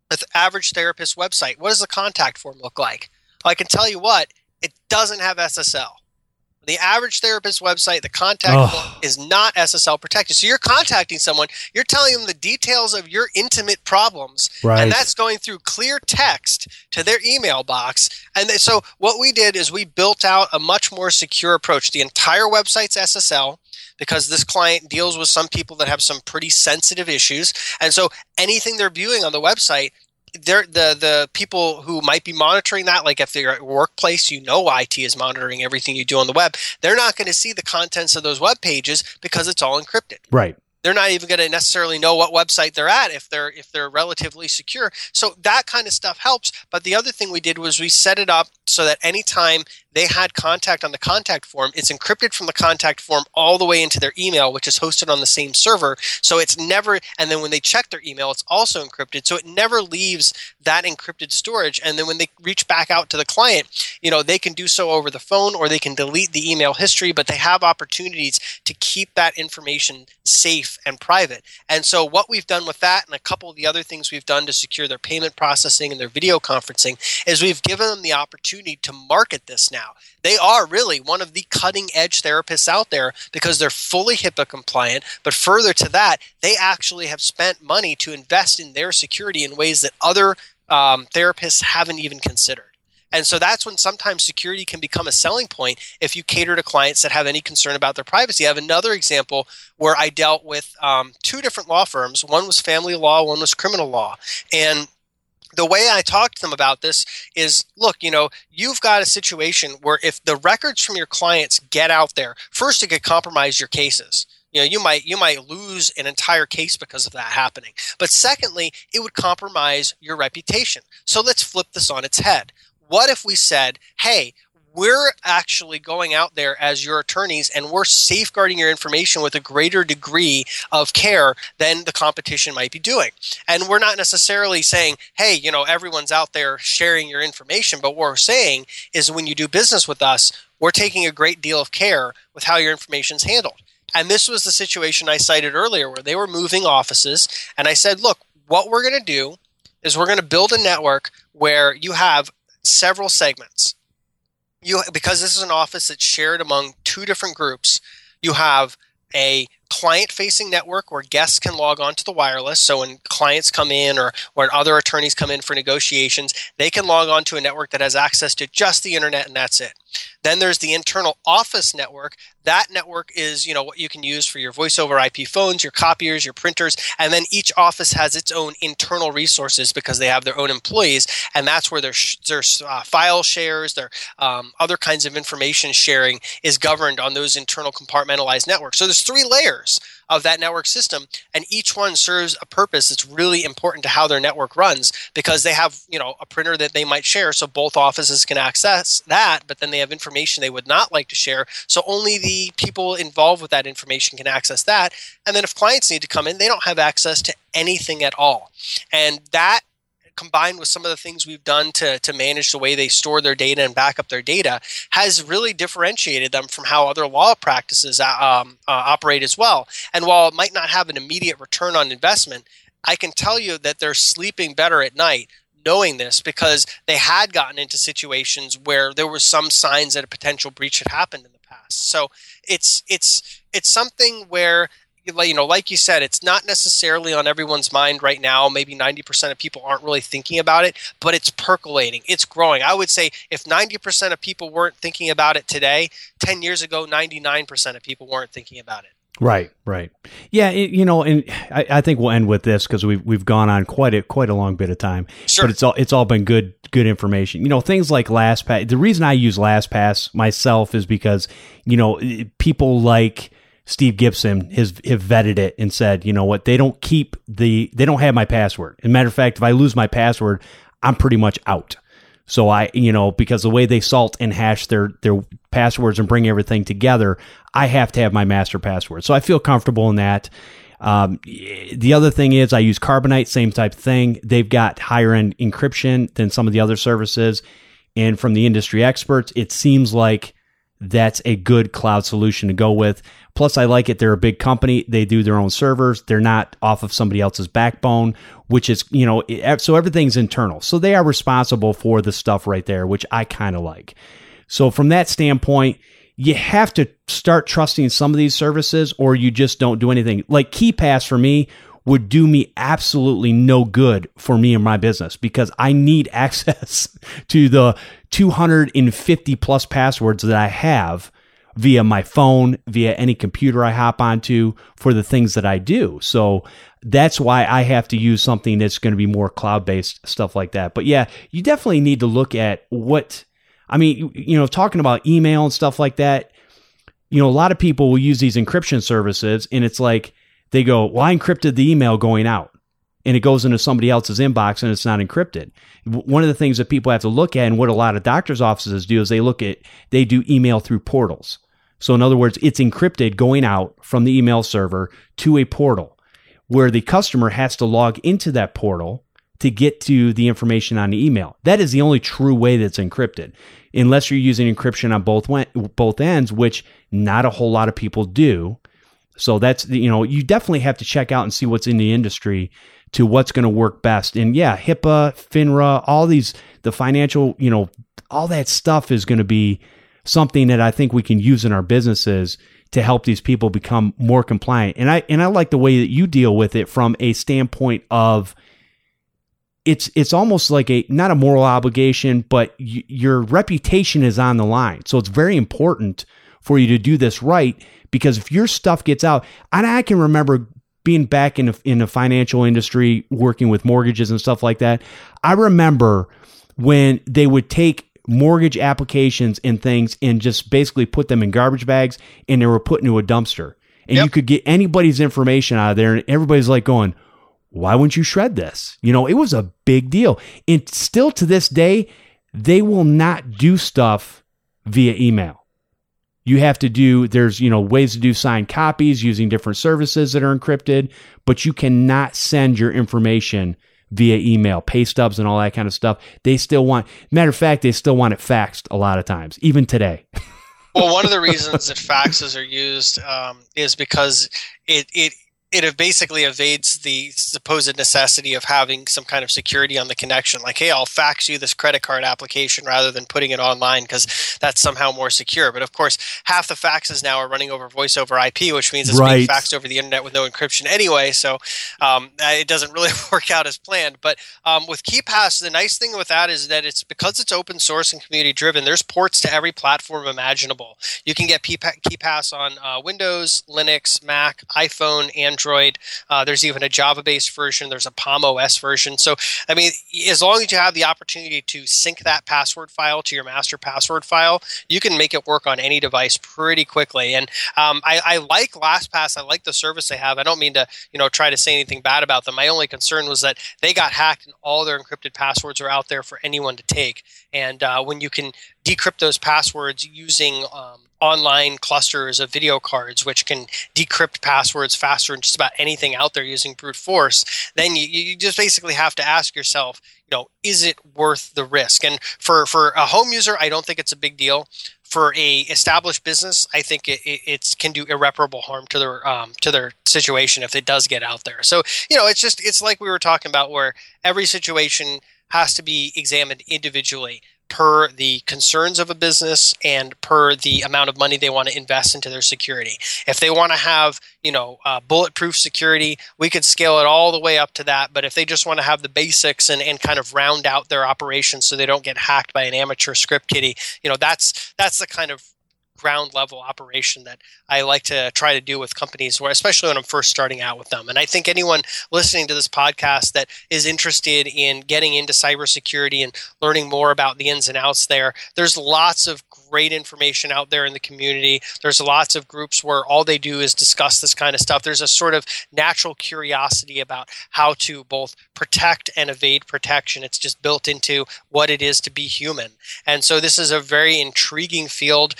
the average therapist website, what does the contact form look like? Well, I can tell you what, it doesn't have S S L. The average therapist website, the contact oh. form is not S S L protected. So you're contacting someone, you're telling them the details of your intimate problems, right. and that's going through clear text to their email box. And so what we did is we built out a much more secure approach. The entire website's S S L, because this client deals with some people that have some pretty sensitive issues. And so anything they're viewing on the website, they're, the the people who might be monitoring that, like if they're at workplace, you know I T is monitoring everything you do on the web. They're not going to see the contents of those web pages because it's all encrypted. Right. They're not even going to necessarily know what website they're at if they're if they're relatively secure. So that kind of stuff helps. But the other thing we did was we set it up so that anytime they had contact on the contact form, it's encrypted from the contact form all the way into their email, which is hosted on the same server. So it's never, and then when they check their email, it's also encrypted. So it never leaves that encrypted storage. And then when they reach back out to the client, you know, they can do so over the phone or they can delete the email history, but they have opportunities to keep that information safe and private. And so what we've done with that and a couple of the other things we've done to secure their payment processing and their video conferencing is we've given them the opportunity to market this now. They are really one of the cutting edge therapists out there because they're fully HIPAA compliant. But further to that, they actually have spent money to invest in their security in ways that other um, therapists haven't even considered. And so that's when sometimes security can become a selling point if you cater to clients that have any concern about their privacy. I have another example where I dealt with um, two different law firms. One was family law, one was criminal law. And the way I talk to them about this is, look, you know, you've got a situation where if the records from your clients get out there, first it could compromise your cases. You know, you might you might lose an entire case because of that happening. But secondly, it would compromise your reputation. So let's flip this on its head. What if we said, hey, we're actually going out there as your attorneys and we're safeguarding your information with a greater degree of care than the competition might be doing. And we're not necessarily saying, hey, you know, everyone's out there sharing your information. But what we're saying is when you do business with us, we're taking a great deal of care with how your information is handled. And this was the situation I cited earlier where they were moving offices. And I said, look, what we're going to do is we're going to build a network where you have several segments. You, because this is an office that's shared among two different groups, you have a client-facing network where guests can log on to the wireless. So when clients come in or when other attorneys come in for negotiations, they can log on to a network that has access to just the internet and that's it. Then there's the internal office network. That network is, you know, what you can use for your voice over I P phones, your copiers, your printers, and then each office has its own internal resources because they have their own employees, and that's where their sh- their uh, file shares, their um, other kinds of information sharing is governed on those internal compartmentalized networks. So there's three layers of that network system, and each one serves a purpose that's really important to how their network runs because they have, you know, a printer that they might share, so both offices can access that, but then they have information they would not like to share, so only the people involved with that information can access that. And then if clients need to come in, they don't have access to anything at all. And that, combined with some of the things we've done to, to manage the way they store their data and back up their data, has really differentiated them from how other law practices um, uh, operate as well. And while it might not have an immediate return on investment, I can tell you that they're sleeping better at night knowing this because they had gotten into situations where there were some signs that a potential breach had happened in the past. So it's it's it's something where, you know, like you said, it's not necessarily on everyone's mind right now. Maybe ninety percent of people aren't really thinking about it, but it's percolating. It's growing. I would say if ninety percent of people weren't thinking about it today, ten years ago, ninety-nine percent of people weren't thinking about it. Right, right. Yeah, it, you know, and I, I think we'll end with this because we've we've gone on quite a quite a long bit of time. Sure. But it's all it's all been good good information. You know, things like LastPass. The reason I use LastPass myself is because, you know, people like Steve Gibson has have vetted it and said, you know what, they don't keep the they don't have my password. As a matter of fact, if I lose my password, I'm pretty much out. So I, you know, because the way they salt and hash their their passwords and bring everything together, I have to have my master password. So I feel comfortable in that. Um, the other thing is I use Carbonite, same type of thing. They've got higher end encryption than some of the other services. And from the industry experts, it seems like that's a good cloud solution to go with. Plus, I like it. They're a big company. They do their own servers. They're not off of somebody else's backbone, which is, you know, so everything's internal. So they are responsible for the stuff right there, which I kind of like. So from that standpoint, you have to start trusting some of these services or you just don't do anything. Like KeePass for me would do me absolutely no good for me and my business because I need access to the two hundred fifty plus passwords that I have via my phone, via any computer I hop onto for the things that I do. So that's why I have to use something that's going to be more cloud-based, stuff like that. But yeah, you definitely need to look at what, I mean, you, you know, talking about email and stuff like that, you know, a lot of people will use these encryption services and it's like, they go, well, I encrypted the email going out and it goes into somebody else's inbox and it's not encrypted. One of the things that people have to look at and what a lot of doctors' offices do is they look at, they do email through portals. So in other words, it's encrypted going out from the email server to a portal where the customer has to log into that portal to get to the information on the email. That is the only true way that's encrypted, unless you're using encryption on both both ends, which not a whole lot of people do. So that's, you know, you definitely have to check out and see what's in the industry to what's going to work best. And yeah, HIPAA, FINRA, all these, the financial, you know, all that stuff is going to be something that I think we can use in our businesses to help these people become more compliant. And I, and I like the way that you deal with it from a standpoint of it's, it's almost like a, not a moral obligation, but y- your reputation is on the line. So it's very important for you to do this right. Because if your stuff gets out, and I can remember being back in the, in the financial industry, working with mortgages and stuff like that. I remember when they would take mortgage applications and things and just basically put them in garbage bags and they were put into a dumpster. And yep. You could get anybody's information out of there and everybody's like going, why wouldn't you shred this? You know, it was a big deal. And still to this day, they will not do stuff via email. You have to do, there's, you know, ways to do signed copies using different services that are encrypted, but you cannot send your information via email, pay stubs and all that kind of stuff. They still want, matter of fact, they still want it faxed a lot of times, even today. Well, one of the reasons that faxes are used um, is because it, it, it basically evades the supposed necessity of having some kind of security on the connection. Like, hey, I'll fax you this credit card application rather than putting it online because that's somehow more secure. But of course, half the faxes now are running over voice over I P, which means it's right. being faxed over the internet with no encryption anyway. So um, it doesn't really work out as planned. But um, with KeePass, the nice thing with that is that it's because it's open source and community driven, there's ports to every platform imaginable. You can get KeePass on uh, Windows, Linux, Mac, iPhone, Android. Android. Uh, there's even a Java-based version. There's a Palm O S version. So, I mean, as long as you have the opportunity to sync that password file to your master password file, you can make it work on any device pretty quickly. And um, I, I like LastPass. I like the service they have. I don't mean to, you know, try to say anything bad about them. My only concern was that they got hacked and all their encrypted passwords are out there for anyone to take. And uh, when you can decrypt those passwords using um, online clusters of video cards, which can decrypt passwords faster than just about anything out there using brute force, then you, you just basically have to ask yourself, you know, is it worth the risk? And for, for a home user, I don't think it's a big deal. For a established business, I think it, it it's, can do irreparable harm to their um, to their situation if it does get out there. So, you know, it's just it's like we were talking about, where every situation has to be examined individually per the concerns of a business and per the amount of money they want to invest into their security. If they want to have, you know, uh, bulletproof security, we could scale it all the way up to that. But if they just want to have the basics and, and kind of round out their operations so they don't get hacked by an amateur script kiddie, you know, that's that's the kind of ground level operation that I like to try to do with companies, where, especially when I'm first starting out with them. And I think anyone listening to this podcast that is interested in getting into cybersecurity and learning more about the ins and outs there, there's lots of great information out there in the community. There's lots of groups where all they do is discuss this kind of stuff. There's a sort of natural curiosity about how to both protect and evade protection. It's just built into what it is to be human. And so this is a very intriguing field. It's one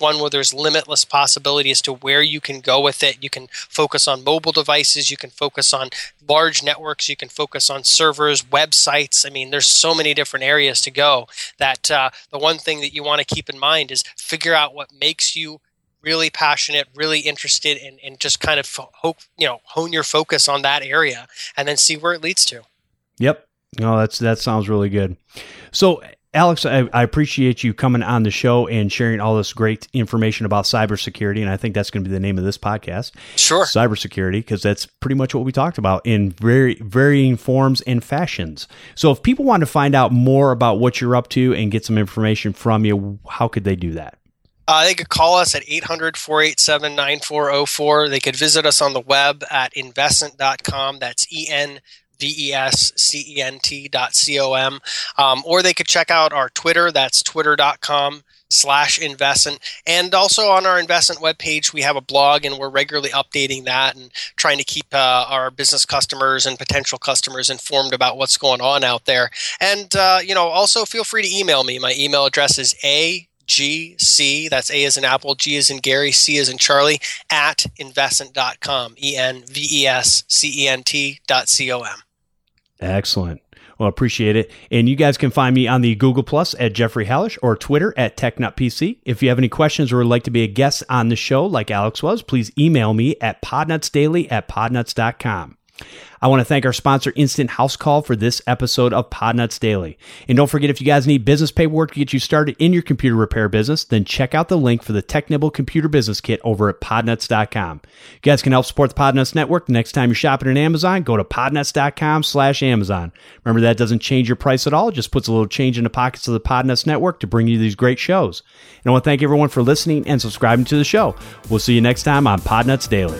one where there's limitless possibility as to where you can go with it. You can focus on mobile devices. You can focus on large networks. You can focus on servers, websites. I mean, there's so many different areas to go that uh, the one thing that you want to keep in mind is figure out what makes you really passionate, really interested, and, and just kind of hope, you know, hone your focus on that area and then see where it leads to. Yep. No, that's, that sounds really good. So, Alex, I, I appreciate you coming on the show and sharing all this great information about cybersecurity, and I think that's going to be the name of this podcast. Sure. Cybersecurity, because that's pretty much what we talked about in very varying forms and fashions. So if people want to find out more about what you're up to and get some information from you, how could they do that? Uh, they could call us at eight hundred, four eight seven, nine four zero four. They could visit us on the web at investcent dot com. That's E N V E S C E N T dot C O M. Um, or they could check out our Twitter. That's twitter.com slash investcent. And also on our investment webpage, we have a blog, and we're regularly updating that and trying to keep uh, our business customers and potential customers informed about what's going on out there. And, uh, you know, also feel free to email me. My email address is a G C, that's A as in Apple, G as in Gary, C as in Charlie, at investcent dot com, E N V E S C E N T dot C O M. Excellent. Well, appreciate it. And you guys can find me on the Google Plus at Jeffrey Hallish or Twitter at TechNutPC. If you have any questions or would like to be a guest on the show like Alex was, please email me at podnutsdaily at podnuts dot com. I want to thank our sponsor, Instant House Call, for this episode of Podnuts Daily. And don't forget, if you guys need business paperwork to get you started in your computer repair business, then check out the link for the TechNibble Computer Business Kit over at podnuts dot com. You guys can help support the Podnuts Network. The next time you're shopping on Amazon, go to podnuts dot com slash Amazon. Remember, that doesn't change your price at all. It just puts a little change in the pockets of the Podnuts Network to bring you these great shows. And I want to thank everyone for listening and subscribing to the show. We'll see you next time on Podnuts Daily.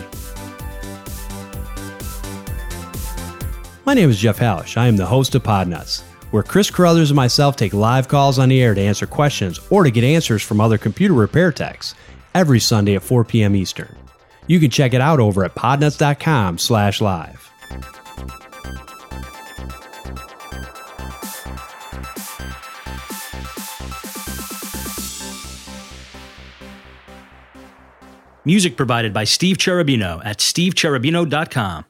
My name is Jeff Hallish. I am the host of Podnuts, where Chris Carruthers and myself take live calls on the air to answer questions or to get answers from other computer repair techs every Sunday at four p.m. Eastern. You can check it out over at podnuts dot com slash live. Music provided by Steve Cherubino at steve cherubino dot com.